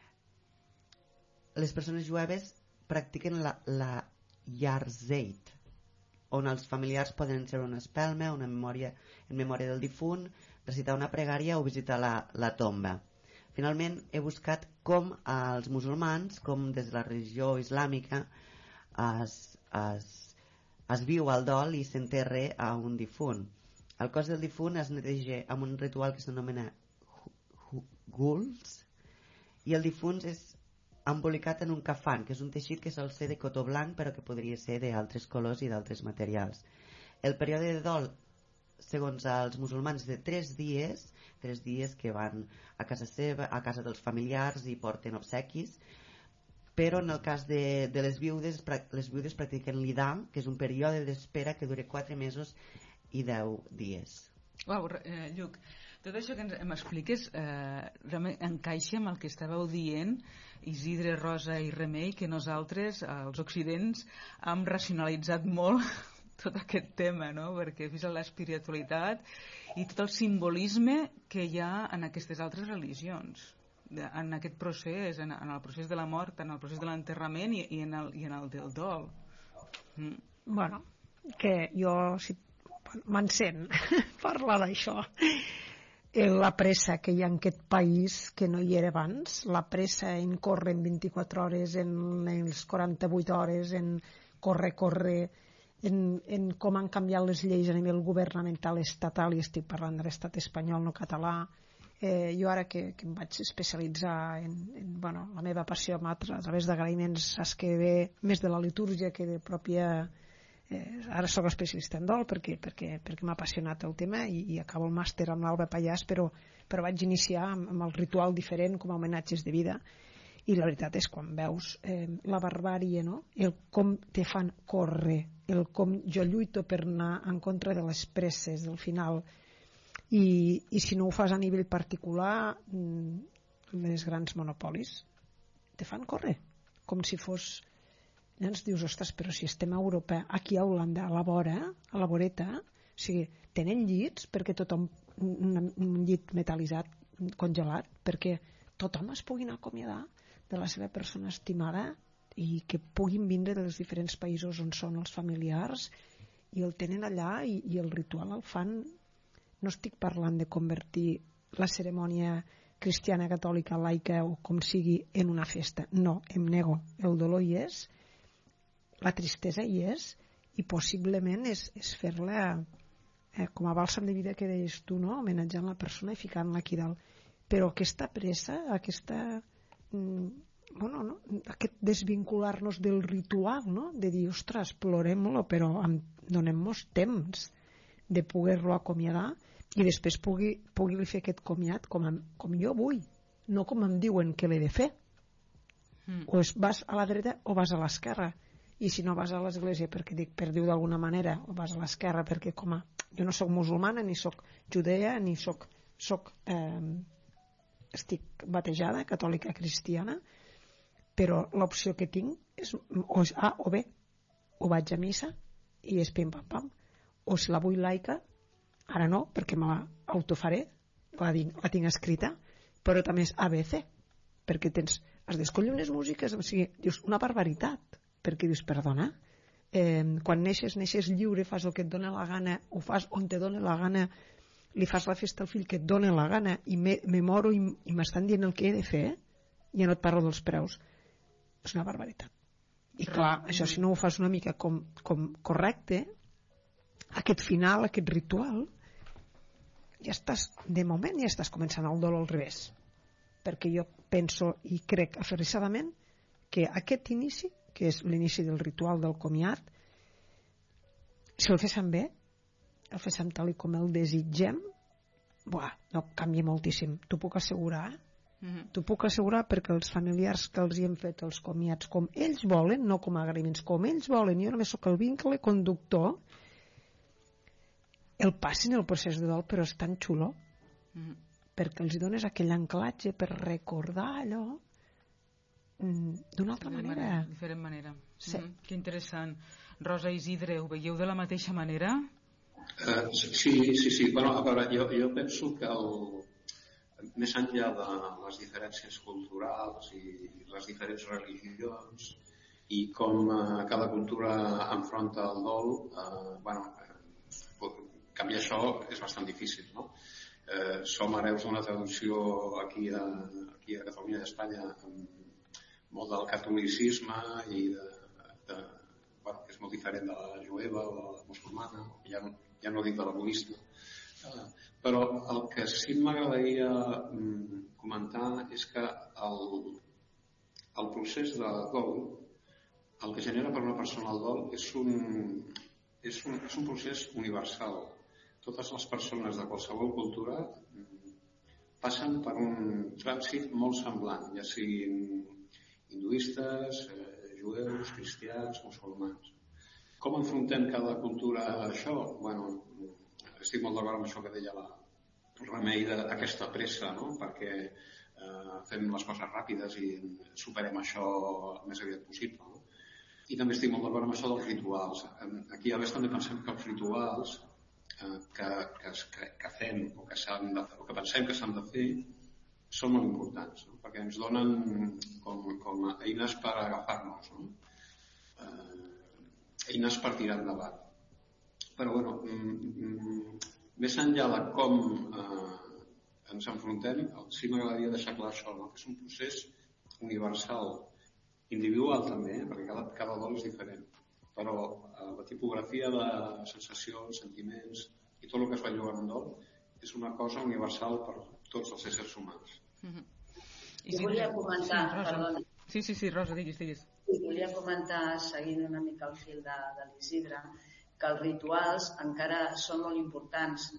les persones jueves practiquen la, la Yarzeit, on els familiars poden ser una espelma, una memòria, en memòria del difunt, recitar una pregària o visitar la, la tomba. Finalment, he buscat com els musulmans, com des de la religió islàmica, es, es, es viu el dol i s'enterra a un difunt. El cos del difunt es neteja amb un ritual que s'anomena gules, i el difunt és embolicat en un cafan, que és un teixit que sol ser de cotó blanc però que podria ser d'altres colors i d'altres materials. El període de dol, segons els musulmans, de tres dies, tres dies que van a casa seva, a casa dels familiars i porten obsequis, però en el cas de, de les viudes, les viudes practiquen l'idam, que és un període d'espera que dura quatre mesos i deu dies. Uau, eh, Lluc, tot això que m'expliques eh, encaixa amb el que estàveu dient Isidre, Rosa i Remei, que nosaltres, els occidents, hem racionalitzat molt tot aquest tema, no? Perquè fins a l'espiritualitat i tot el simbolisme que hi ha en aquestes altres religions, en aquest procés, en, en el procés de la mort, en el procés de l'enterrament i, i, en el, i en el del dol. Mm. Bueno, que jo si m'encén parlar d'això. La pressa que hi ha en aquest país que no hi era abans, la pressa en córrer en vint-i-quatre hores, en les quaranta-vuit hores, en córrer, córrer, en, en com han canviat les lleis a nivell governamental estatal, i estic parlant de l'estat espanyol, no català. Eh, jo ara que, que em vaig especialitzar en, en bueno, la meva passió a, a través d'agraïments, saps que ve més de la litúrgia que de pròpia... Eh, ara sóc especialista en dol perquè, perquè, perquè m'ha apassionat el tema i, i acabo el màster amb l'Alba Pallàs, però, però vaig iniciar amb, amb el ritual diferent com a homenatges de vida, i la veritat és quan veus eh, la barbàrie, no? El com te fan córrer, el com jo lluito per anar en contra de les presses del final, i, i si no ho fas a nivell particular, les grans monopolis te fan córrer com si fos... I ens dius, ostres, però si estem a Europa, aquí a Holanda, a la vora, a la voreta, o sigui, tenen llits perquè tothom, un, un llit metal·litzat, congelat, perquè tothom es puguin acomiadar de la seva persona estimada i que puguin vindre dels diferents països on són els familiars, i el tenen allà, i, i el ritual el fan. No estic parlant de convertir la cerimònia cristiana, catòlica, laica o com sigui en una festa, no, em nego, el dolor hi és, la tristesa hi és, i possiblement és, és fer-la eh, com a bàlsam de vida que deies tu, no? Homenatjant la persona i ficant-la aquí dalt. Però aquesta pressa, aquesta, mm, bueno, no? Aquest desvincular-nos del ritual, no? De dir, ostres, plorem-lo, però donem-nos temps de poder-lo acomiadar i després pugui, pugui fer aquest comiat com, a, com jo vull, no com em diuen que l'he de fer. Mm. O es vas a la dreta o vas a l'esquerra. I si no vas a l'església perquè dic, per dir-ho d'alguna manera, o vas a l'esquerra perquè com a... Jo no sóc musulmana, ni sóc judea, ni sóc... sóc eh, estic batejada, catòlica cristiana, però l'opció que tinc és o és A o B. O vaig a missa i és pim pam pam. O si la vull laica, ara no, perquè me l'autofaré, la, la tinc escrita, però també és A B C, perquè tens... has d'escollir unes músiques, o sigui, dius, una barbaritat, perquè dius, perdona, eh, quan neixes, neixes lliure, fas el que et dona la gana, ho fas on te dona la gana, li fas la festa al fill que et dona la gana, i me, me moro i, i m'estan dient el que he de fer, eh? Ja no et parlo dels preus. És una barbaritat. I clar, això si no ho fas una mica com, com correcte, aquest final, aquest ritual, ja estàs, de moment ja estàs començant el dolor al revés, perquè jo penso i crec aferrissadament que aquest inici, que és l'inici del ritual del comiat, si el féssim bé, el féssim tal com el desitgem, buah, no, canvia moltíssim, t'ho puc assegurar, eh? Mm-hmm. T'ho puc assegurar, perquè els familiars que els hi hem fet els comiats com ells volen, no com a agraïments, com ells volen, jo només sóc el vincle conductor, el passin el procés de dol, però és tan xulo, mm-hmm. perquè els dones aquell anclatge per recordar allò d'una altra manera. manera. Diferent manera. Sí. Mm-hmm. Que interessant. Rosa i Isidre, ho veieu de la mateixa manera? Uh, sí, sí, sí. Bueno, a veure, jo, jo penso que el, més enllà de les diferències culturals i les diferents religions i com uh, cada cultura enfronta el dol, uh, bueno, uh, canviar això és bastant difícil, no? Uh, som hereus d'una traducció aquí a, aquí a Catalunya i a Espanya amb molt del catolicisme i de, de, bueno, que és molt diferent de la jueva o de la musulmana, ja, ja no dic de la budista, uh, però el que sí m'agradaria mm, comentar és que el, el procés de dol, el que genera per una persona el dol és un, és un, és un procés universal. Totes les persones de qualsevol cultura passen per un trànsit molt semblant, ja siguin hinduistes, eh, jueus, cristians, musulmans. Com enfrontem cada cultura a això? Bueno, estic molt d'acord amb això que deia la Remei d'aquesta pressa, no? Perquè eh, fem les coses ràpides i superem això el més aviat possible. No? I també estic molt d'acord amb això dels rituals. Aquí a vegades també pensem que els rituals eh, que, que, que, que fem o que, s'han de, o que pensem que s'han de fer són molt importants, no? Perquè ens donen com, com eines per agafar-nos, no? eh, eines per tirar endavant. Però, bueno, mm, mm, més enllà de com eh, ens enfrontem, sí m'agradaria deixar clar això, no? Que és un procés universal, individual també, eh? Perquè cada, cada dol és diferent, però eh, la tipografia de sensacions, sentiments i tot el que es va llogar en un dol és una cosa universal per tots els éssers humans. Mm-hmm. I si volia comentar, sí, perdona. Sí, sí, sí, Rosa, diguis, diguis. I volia comentar, seguint una mica el fil de, de l'Isidre, que els rituals encara són molt importants,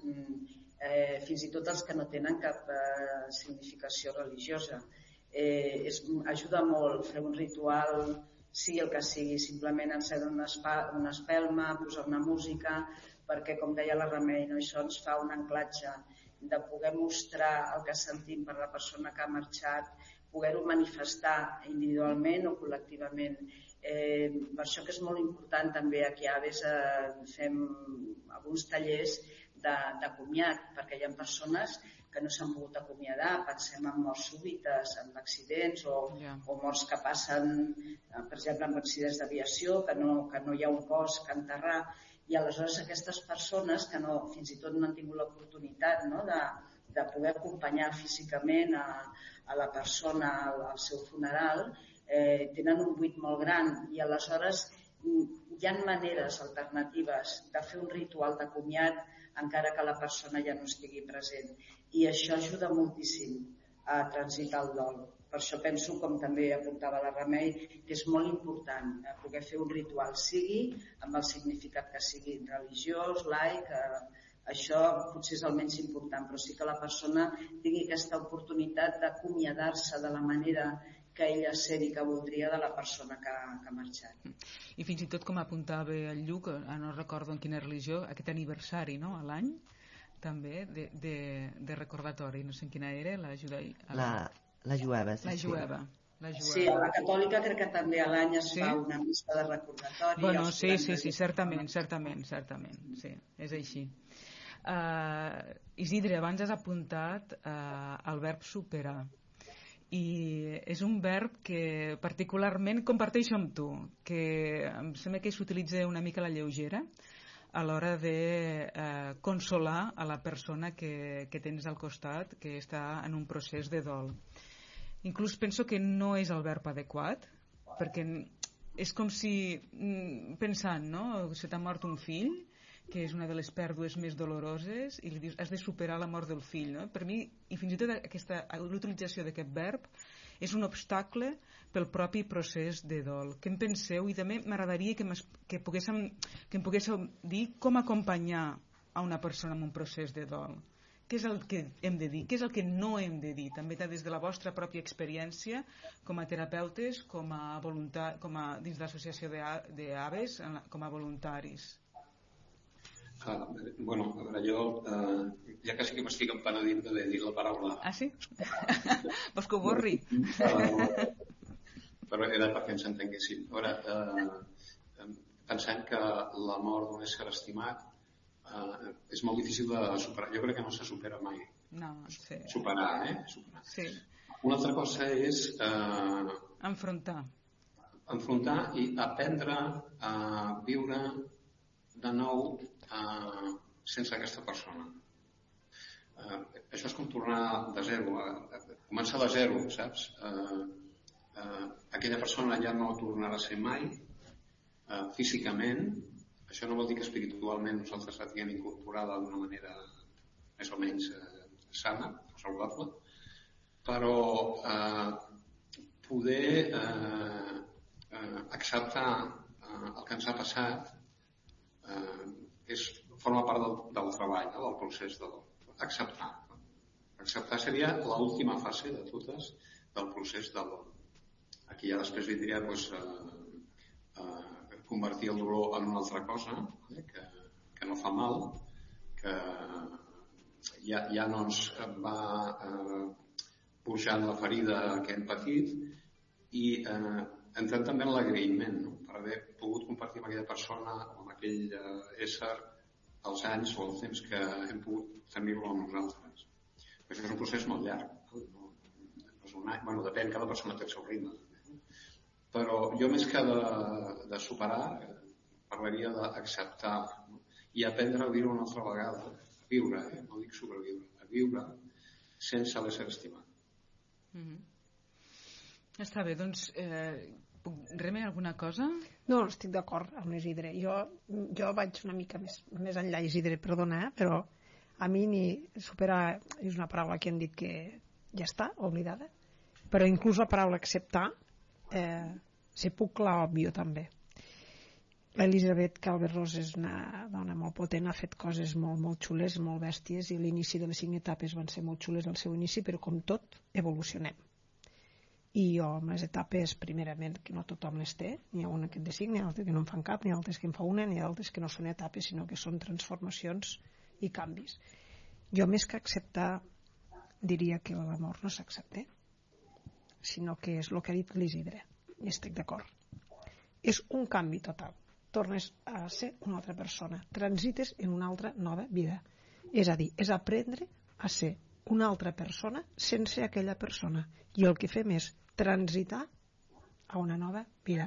eh, fins i tot els que no tenen cap eh, significació religiosa. Eh, és, ajuda molt fer un ritual, sigui el que sigui, simplement encendre una, una espelma, posar una música, perquè, com deia la Remei, no, això ens fa un anclatge de poder mostrar el que sentim per la persona que ha marxat, poder-ho manifestar individualment o col·lectivament. Eh, per això que és molt important també aquí a Aves eh, fem alguns tallers de, de comiat, perquè hi ha persones que no s'han pogut acomiadar, pensem en morts súbites, en accidents o, yeah. o morts que passen, eh, per exemple, en accidents d'aviació, que no, que no hi ha un cos que enterrar, i aleshores aquestes persones que no, fins i tot no han tingut l'oportunitat, no, de, de poder acompanyar físicament a, a la persona al, al seu funeral, eh, tenen un buit molt gran i aleshores hi ha maneres alternatives de fer un ritual de comiat encara que la persona ja no estigui present, i això ajuda moltíssim a transitar el dol. Per això penso, com també apuntava la Remei, que és molt important poder fer un ritual, sigui amb el significat que sigui religiós, laic, eh, això potser és el menys important, però sí que la persona tingui aquesta oportunitat d'acomiadar-se de la manera que ella sent i que voldria de la persona que, que ha marxat. I fins i tot, com apuntava el Lluc, no recordo en quina religió, aquest aniversari, no?, a l'any, també, de, de, de recordatori, no sé en quina era, la judaï... La... La jueva, sí. La jueva. La jueva. Sí, a la catòlica crec que també a l'any es sí? fa una missa de recordatori. Bueno, sí, sí, sí, certament, certament, certament, sí, és així. Uh, Isidre, abans has apuntat uh, el verb superar, i és un verb que particularment comparteixo amb tu, que em sembla que s'utilitza una mica a la lleugera a l'hora de eh, consolar a la persona que, que tens al costat, que està en un procés de dol. Inclús penso que no és el verb adequat, perquè és com si, pensant, no? Se t'ha mort un fill, que és una de les pèrdues més doloroses, i li dius, has de superar la mort del fill, no? Per mi, i fins i tot aquesta, l'utilització d'aquest verb és un obstacle pel propi procés de dol. Què en penseu? I també m'agradaria que, que, poguéssim, que em poguéssiu dir com acompanyar a una persona en un procés de dol. Què és el que hem de dir? Què és el que no hem de dir? També des de la vostra pròpia experiència com a terapeutes, com a voluntar, com a, dins de l'associació d'Aves, com a voluntaris. Ah, bueno, a veure, jo eh, ja quasi que m'estic empenedint de dir la paraula. Ah, sí? Vols que ho borri? Uh, però era perquè ens entenguéssim. A veure, eh, pensem que la mort d'un ésser estimat eh, és molt difícil de superar. Jo crec que no se supera mai. No, sí. Superar, eh? Superar. Sí. Una altra cosa és... Eh, enfrontar. Enfrontar i aprendre a viure de nou Uh, sense aquesta persona. Uh, això és com tornar de zero, uh, començar de zero, saps? Uh, uh, aquella persona ja no tornarà a ser mai, uh, físicament. Això no vol dir que espiritualment nosaltres la tinguem incorporada d'una manera més o menys uh, sana, saludable, però eh, poder eh, eh, acceptar eh, el que ens ha passat eh, és, forma part del, del treball, no? Del procés d'acceptar. Acceptar seria l'última fase de totes del procés del... Aquí ja després vindria doncs, eh, eh, convertir el dolor en una altra cosa, eh, que, que no fa mal, que ja, ja no ens va eh, pujant la ferida que hem patit, i eh, entrem també en l'agraïment, no? Per haver pogut compartir amb aquella persona o amb aquell eh, ésser els anys o el temps que hem pogut tenir-lo amb nosaltres. Però això és un procés molt llarg, no? No, no és un any, bueno, depèn, cada persona té el seu ritme, però jo més que de, de superar parlaria d'acceptar, no? I aprendre a viure una altra vegada, a viure, eh? No dic sobreviure, a viure sense l'ésser estimat. Mm-hmm. Està bé, doncs eh, puc remer alguna cosa? No, estic d'acord amb l'Isidre. Jo, jo vaig una mica més, més enllà, Isidre, perdona, eh? Però a mi ni superar és una paraula que han dit que ja està, oblidada, però inclús la paraula acceptar eh, se puc la òbvio també. L'Elisabet Calverós és una dona molt potent, ha fet coses molt, molt xules, molt bèsties, i l'inici de les cinc etapes van ser molt xules al seu inici, però com tot, evolucionem. I jo, amb les etapes, primerament, que no tothom les té, n'hi ha una que et de cinc, n'hi ha altres que no en fan cap, n'hi ha altres que en fa una, n'hi ha altres que no són etapes, sinó que són transformacions i canvis. Jo, més que acceptar, diria que l'amor no s'accepta, sinó que és el que ha dit l'Isidre, i estic d'acord. És un canvi total. Tornes a ser una altra persona, transites en una altra nova vida. És a dir, és aprendre a ser una altra persona sense aquella persona. I el que fem és transitar a una nova vida.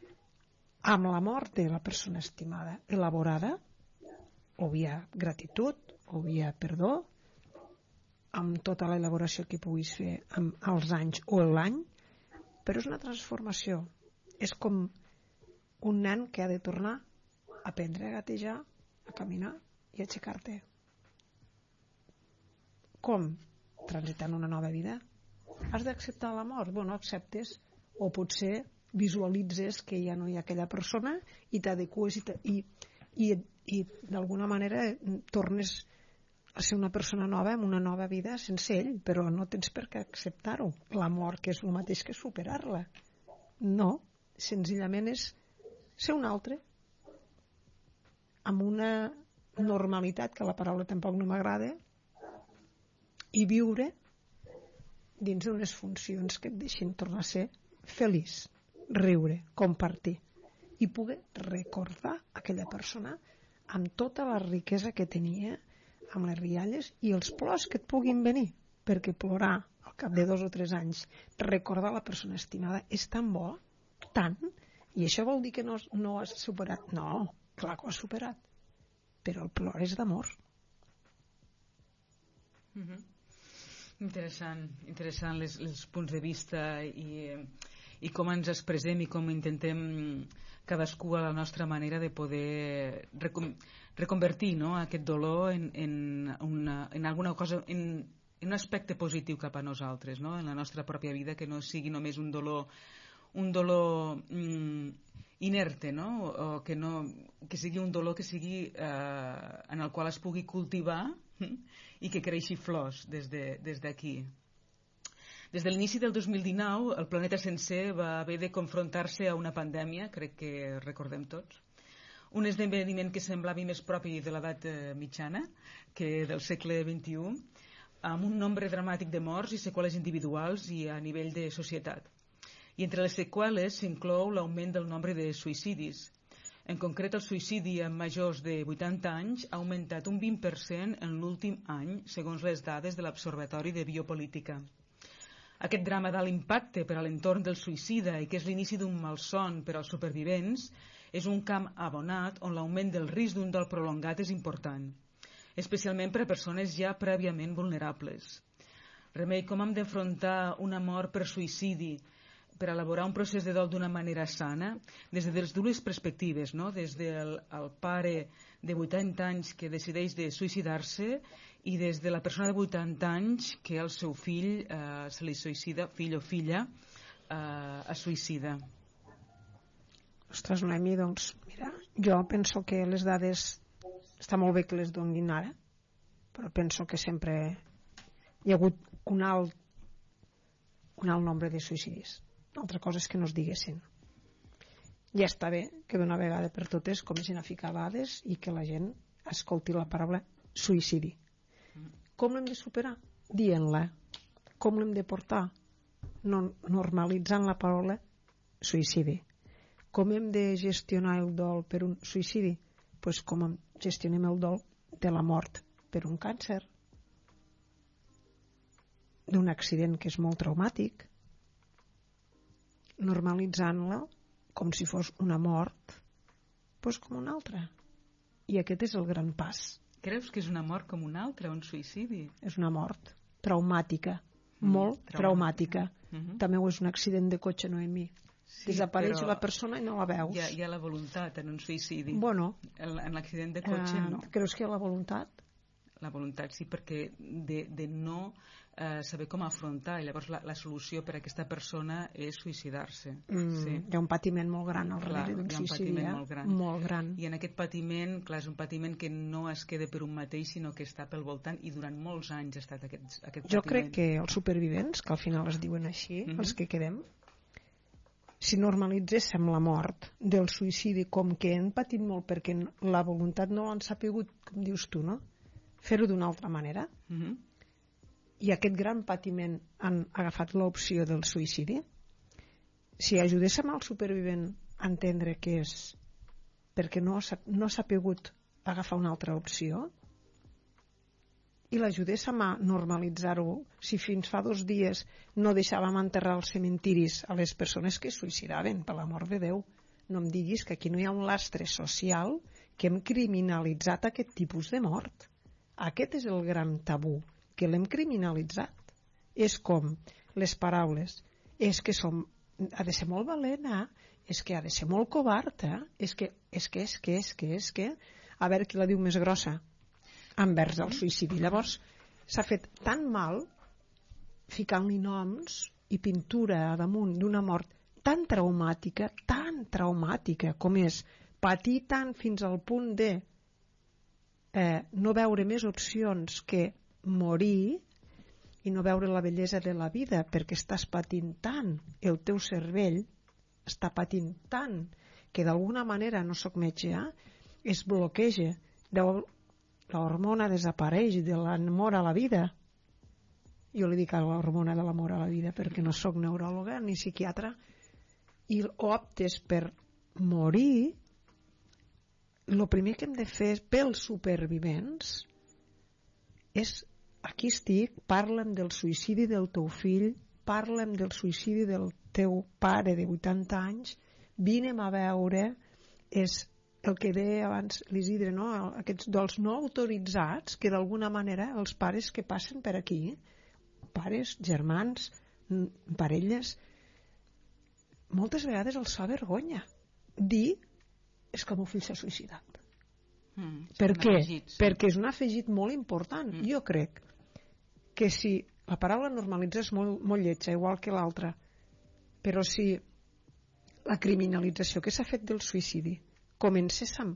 Amb la mort de la persona estimada elaborada, o via gratitud, o via perdó, amb tota l'elaboració que puguis fer amb els anys o l'any, però és una transformació. És com un nen que ha de tornar a aprendre a gatejar, a caminar i a aixecar-te. Com? Transitant una nova vida. Has d'acceptar la mort? Bueno, acceptes, o potser visualitzes que ja no hi ha aquella persona i t'adecues i, i, i, i d'alguna manera tornes a ser una persona nova amb una nova vida sense ell, però no tens per què acceptar-ho. La mort, que és el mateix que superar-la. No, senzillament és ser un altre, amb una normalitat, que la paraula tampoc no m'agrada, i viure dins d'unes funcions que et deixin tornar a ser feliç, riure, compartir, i poder recordar aquella persona amb tota la riquesa que tenia, amb les rialles i els plors que et puguin venir, perquè plorar al cap de dos o tres anys, recordar la persona estimada, és tan bo, tant. I això vol dir que no, no has superat? No, clar que ho has superat. Però el plor és d'amor. Mm-hmm. Interessant, interessant les, els punts de vista i, i com ens expressem i com intentem cadascú a la nostra manera de poder recom, reconvertir, no?, aquest dolor en, en, una, en alguna cosa, en, en un aspecte positiu cap a nosaltres, no?, en la nostra pròpia vida, que no sigui només un dolor un dolor mm, inerte, no? O que, no, que sigui un dolor que sigui eh, en el qual es pugui cultivar hm? I que creixi flors des d'aquí. De, des de l'inici del dos mil dinou el planeta sencer va haver de confrontar-se a una pandèmia, crec que recordem tots, un esdeveniment que semblava més propi de l'edat eh, mitjana que del segle vint-i-u, amb un nombre dramàtic de morts i seqüeles individuals i a nivell de societat. I entre les seqüeles s'inclou l'augment del nombre de suïcidis. En concret, el suïcidi en majors de vuitanta anys ha augmentat un vint per cent en l'últim any, segons les dades de l'Observatori de Biopolítica. Aquest drama d'alt impacte per a l'entorn del suïcida i que és l'inici d'un malson per als supervivents és un camp abonat on l'augment del risc d'un dol prolongat és important, especialment per a persones ja prèviament vulnerables. Remei, com hem d'afrontar una mort per suïcidi per elaborar un procés de dol d'una manera sana, des de les dues perspectives, no? Des del el pare de vuitanta anys que decideix de suïcidar-se I des de la persona de vuitanta anys que el seu fill eh, se li suïcida, fill o filla, eh, es suïcida. Ostres, Noemi, doncs, mira, jo penso que les dades està molt bé que les donin ara, però penso que sempre hi ha hagut un alt, un alt nombre de suïcidis. Altra cosa és que no es diguessin. Ja està bé que d'una vegada per totes comencin a ficar dades i que la gent escolti la paraula suïcidi. Com l'hem de superar? Dient-la. Com l'hem de portar? No, normalitzant la paraula suïcidi. Com hem de gestionar el dol per un suïcidi? Pues com gestionem el dol de la mort per un càncer, d'un accident que és molt traumàtic, normalitzant-la com si fos una mort, pues com una altra. I aquest és el gran pas. Creus que és una mort com una altra, un suïcidi? És una mort traumàtica, mm, molt traumàtica. traumàtica. Mm-hmm. També ho és un accident de cotxe, Noemi. Sí, desapareix la persona i no la veus. Hi ha, hi ha la voluntat en un suïcidi. Bueno, en, en l'accident de cotxe eh, no. Creus que hi ha la voluntat? La voluntat sí, perquè de, de no eh, saber com afrontar, i llavors la, la solució per a aquesta persona és suïcidar-se. Mm, sí. Hi ha un patiment molt gran al darrere d'un suïcidi. Hi ha un patiment molt gran. molt gran. I en aquest patiment, clar, és un patiment que no es queda per un mateix, sinó que està pel voltant, i durant molts anys ha estat aquest, aquest patiment. Jo crec que els supervivents, que al final es diuen així, mm-hmm. els que quedem, si normalitzéssim la mort del suïcidi com que hem patit molt perquè la voluntat no l'han sapigut, com dius tu, no? Fer-ho d'una altra manera, mm-hmm. i aquest gran patiment han agafat l'opció del suïcidi, si ajudéssim al supervivent a entendre què és perquè no ha, no ha sapigut agafar una altra opció, i l'ajudéssim a normalitzar-ho, si fins fa dos dies no deixàvem enterrar als cementiris a les persones que es suïcidaven, per l'amor de Déu, no em diguis que aquí no hi ha un lastre social, que hem criminalitzat aquest tipus de mort. Aquest és el gran tabú, que l'hem criminalitzat. És com les paraules, és que som, ha de ser molt valenta, és que ha de ser molt covarda, és que, és que, és que, és que, és que, a veure qui la diu més grossa, envers el suïcidi. Llavors s'ha fet tan mal ficant-li noms i pintura a damunt d'una mort tan traumàtica, tan traumàtica com és patir tant fins al punt de eh, no veure més opcions que morir i no veure la bellesa de la vida perquè estàs patint tant, el teu cervell està patint tant que d'alguna manera, no soc metge, eh, es bloqueja, l'hormona desapareix de l'amor a la vida. Jo li dic a l'hormona de l'amor a la vida perquè no sóc neuròloga ni psiquiatra, i optes per morir. El primer que hem de fer pels supervivents és, aquí estic, parla'm del suïcidi del teu fill, parla'm del suïcidi del teu pare de vuitanta anys, vine'm a veure, és el que deia abans l'Isidre, no? Aquests dols no autoritzats que d'alguna manera els pares que passen per aquí, pares, germans, parelles, moltes vegades els fa vergonya dir és que el meu fill s'ha suïcidat. Mm, per què? Afegits. Perquè és un afegit molt important. Mm. Jo crec que si la paraula normalitzar és molt, molt lletja, igual que l'altra, però si la criminalització que s'ha fet del suïcidi comencéssim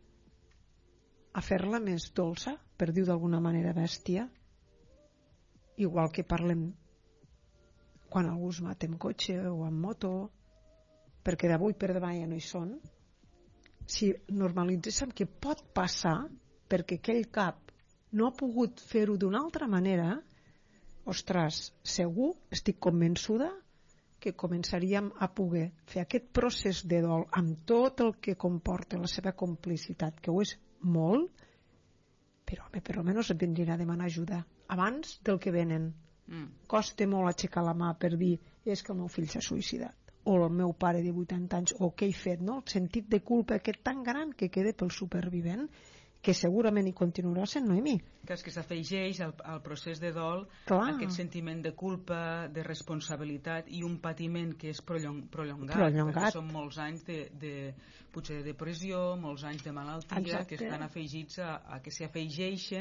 a fer-la més dolça, per dir d'alguna manera bèstia, igual que parlem quan algú es mata en cotxe o en moto, perquè d'avui per demà ja no hi són, si normalitzéssim que pot passar perquè aquell cap no ha pogut fer-ho d'una altra manera, ostres, segur, estic convençuda que començaríem a poder fer aquest procés de dol amb tot el que comporta la seva complicitat, que ho és molt, però home, per almenys et vindrien a demanar ajuda abans del que venen. Mm. Costa molt aixecar la mà per dir és que el meu fill s'ha suïcidat, o el meu pare de vuitanta anys, o què he fet, no? El sentit de culpa aquest tan gran que queda pel supervivent, que segurament hi continuarà sent, Noemi. Que és que s'afegeix al, al procés de dol. Clar. Aquest sentiment de culpa, de responsabilitat i un patiment que és prolong, prolongat, prolongat, perquè són molts anys de, de, potser de depressió, molts anys de malaltia. Exacte. Que estan afegits a, a que s'hi afegeixen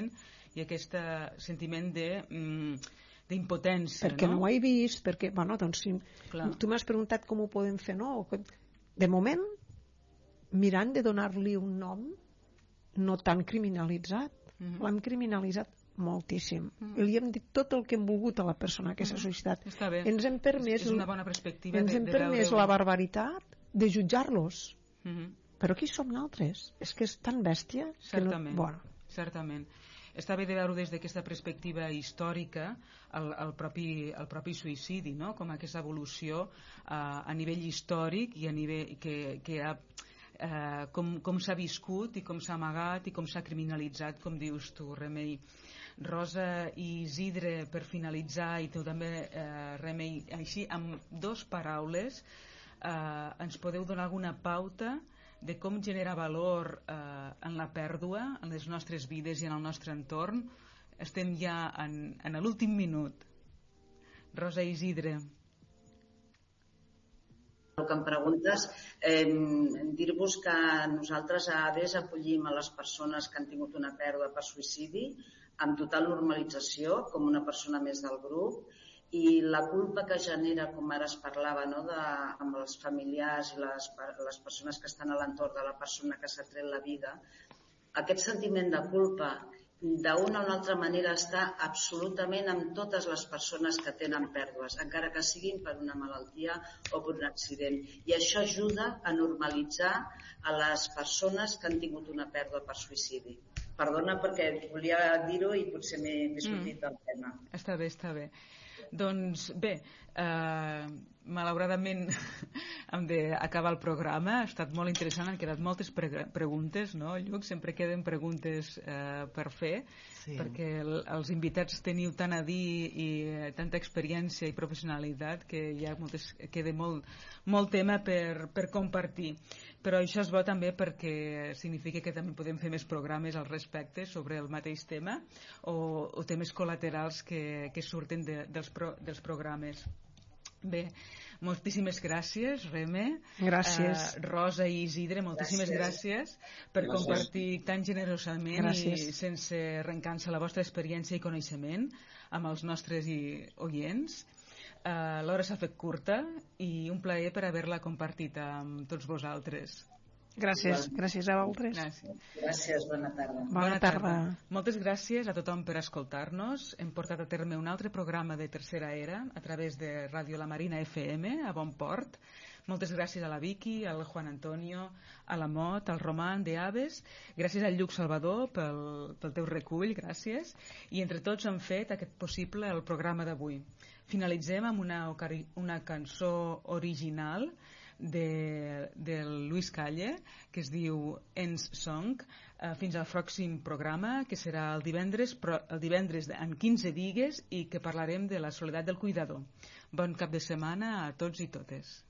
i aquest sentiment de... Mm, d'impotència, perquè no? no ho he vist, perquè, bueno, doncs si Clar. tu m'has preguntat com ho podem fer, no? De moment, mirant de donar-li un nom no tan criminalitzat, mm-hmm. l'hem criminalitzat moltíssim. Mm-hmm. Li hem dit tot el que hem volgut a la persona que s'ha suïcidat. Està bé. Ens hem permès, és una bona perspectiva ens de, hem de permès veure... la barbaritat de jutjar-los. Mm-hmm. Però qui som nosaltres? És que és tan bèstia certament, que no... bueno. certament. Està bé de veure des d'aquesta perspectiva històrica el, el, propi, el propi suïcidi, no? Com aquesta evolució eh, a nivell històric i a nivell que, que ha, eh, com, com s'ha viscut i com s'ha amagat i com s'ha criminalitzat, com dius tu, Remei. Rosa i Isidre, per finalitzar, i tu també, eh, Remei, així amb dos paraules eh, ens podeu donar alguna pauta de com generar valor eh, en la pèrdua, en les nostres vides i en el nostre entorn. Estem ja en, en l'últim minut. Rosa i Isidre. El que em preguntes, eh, dir-vos que nosaltres a ADES acollim a les persones que han tingut una pèrdua per suïcidi amb total normalització, com una persona més del grup, i la culpa que genera, com ara es parlava, no, de, amb els familiars i les, les persones que estan a l'entorn de la persona que s'ha tret la vida, aquest sentiment de culpa d'una o una altra manera està absolutament amb totes les persones que tenen pèrdues, encara que siguin per una malaltia o per un accident. I això ajuda a normalitzar a les persones que han tingut una pèrdua per suïcidi. Perdona perquè volia dir-ho i potser m'he sortit mm. del tema. Està bé, està bé. Doncs bé, eh, malauradament hem d'acabar el programa. Ha estat molt interessant, han quedat moltes pre preguntes, no, Lluc? Sempre queden preguntes eh, per fer, sí. Perquè el, els invitats teniu tant a dir i eh, tanta experiència i professionalitat que hi ha moltes, queda molt, molt tema per, per compartir. Però això és bo també perquè significa que també podem fer més programes al respecte sobre el mateix tema o, o temes col·laterals que, que surten de, dels, pro, dels programes. Bé, moltíssimes gràcies, Reme. Gràcies. Uh, Rosa i Isidre, moltíssimes gràcies, gràcies per gràcies. compartir tan generosament gràcies. I sense arrencar-se la vostra experiència i coneixement amb els nostres oients. Uh, L'hora s'ha fet curta i un plaer per haver-la compartit amb tots vosaltres. Gràcies, gràcies a vosaltres. Gràcies, gràcies bona tarda. Bona, bona tarda. tarda. Moltes gràcies a tothom per escoltar-nos. Hem portat a terme un altre programa de Tercera Era a través de Ràdio La Marina F M a Bon Port. Moltes gràcies a la Vicky, al Juan Antonio, a la Mot, al Roman de Aves. Gràcies al Lluc Salvador pel, pel teu recull, gràcies. I entre tots hem fet aquest possible el programa d'avui. Finalitzem amb una, una cançó original de, de Luis Calle, que es diu Ens Song. Uh, fins al pròxim programa, que serà el divendres, però el divendres en quinze digues, i que parlarem de la soledat del cuidador. Bon cap de setmana a tots i totes.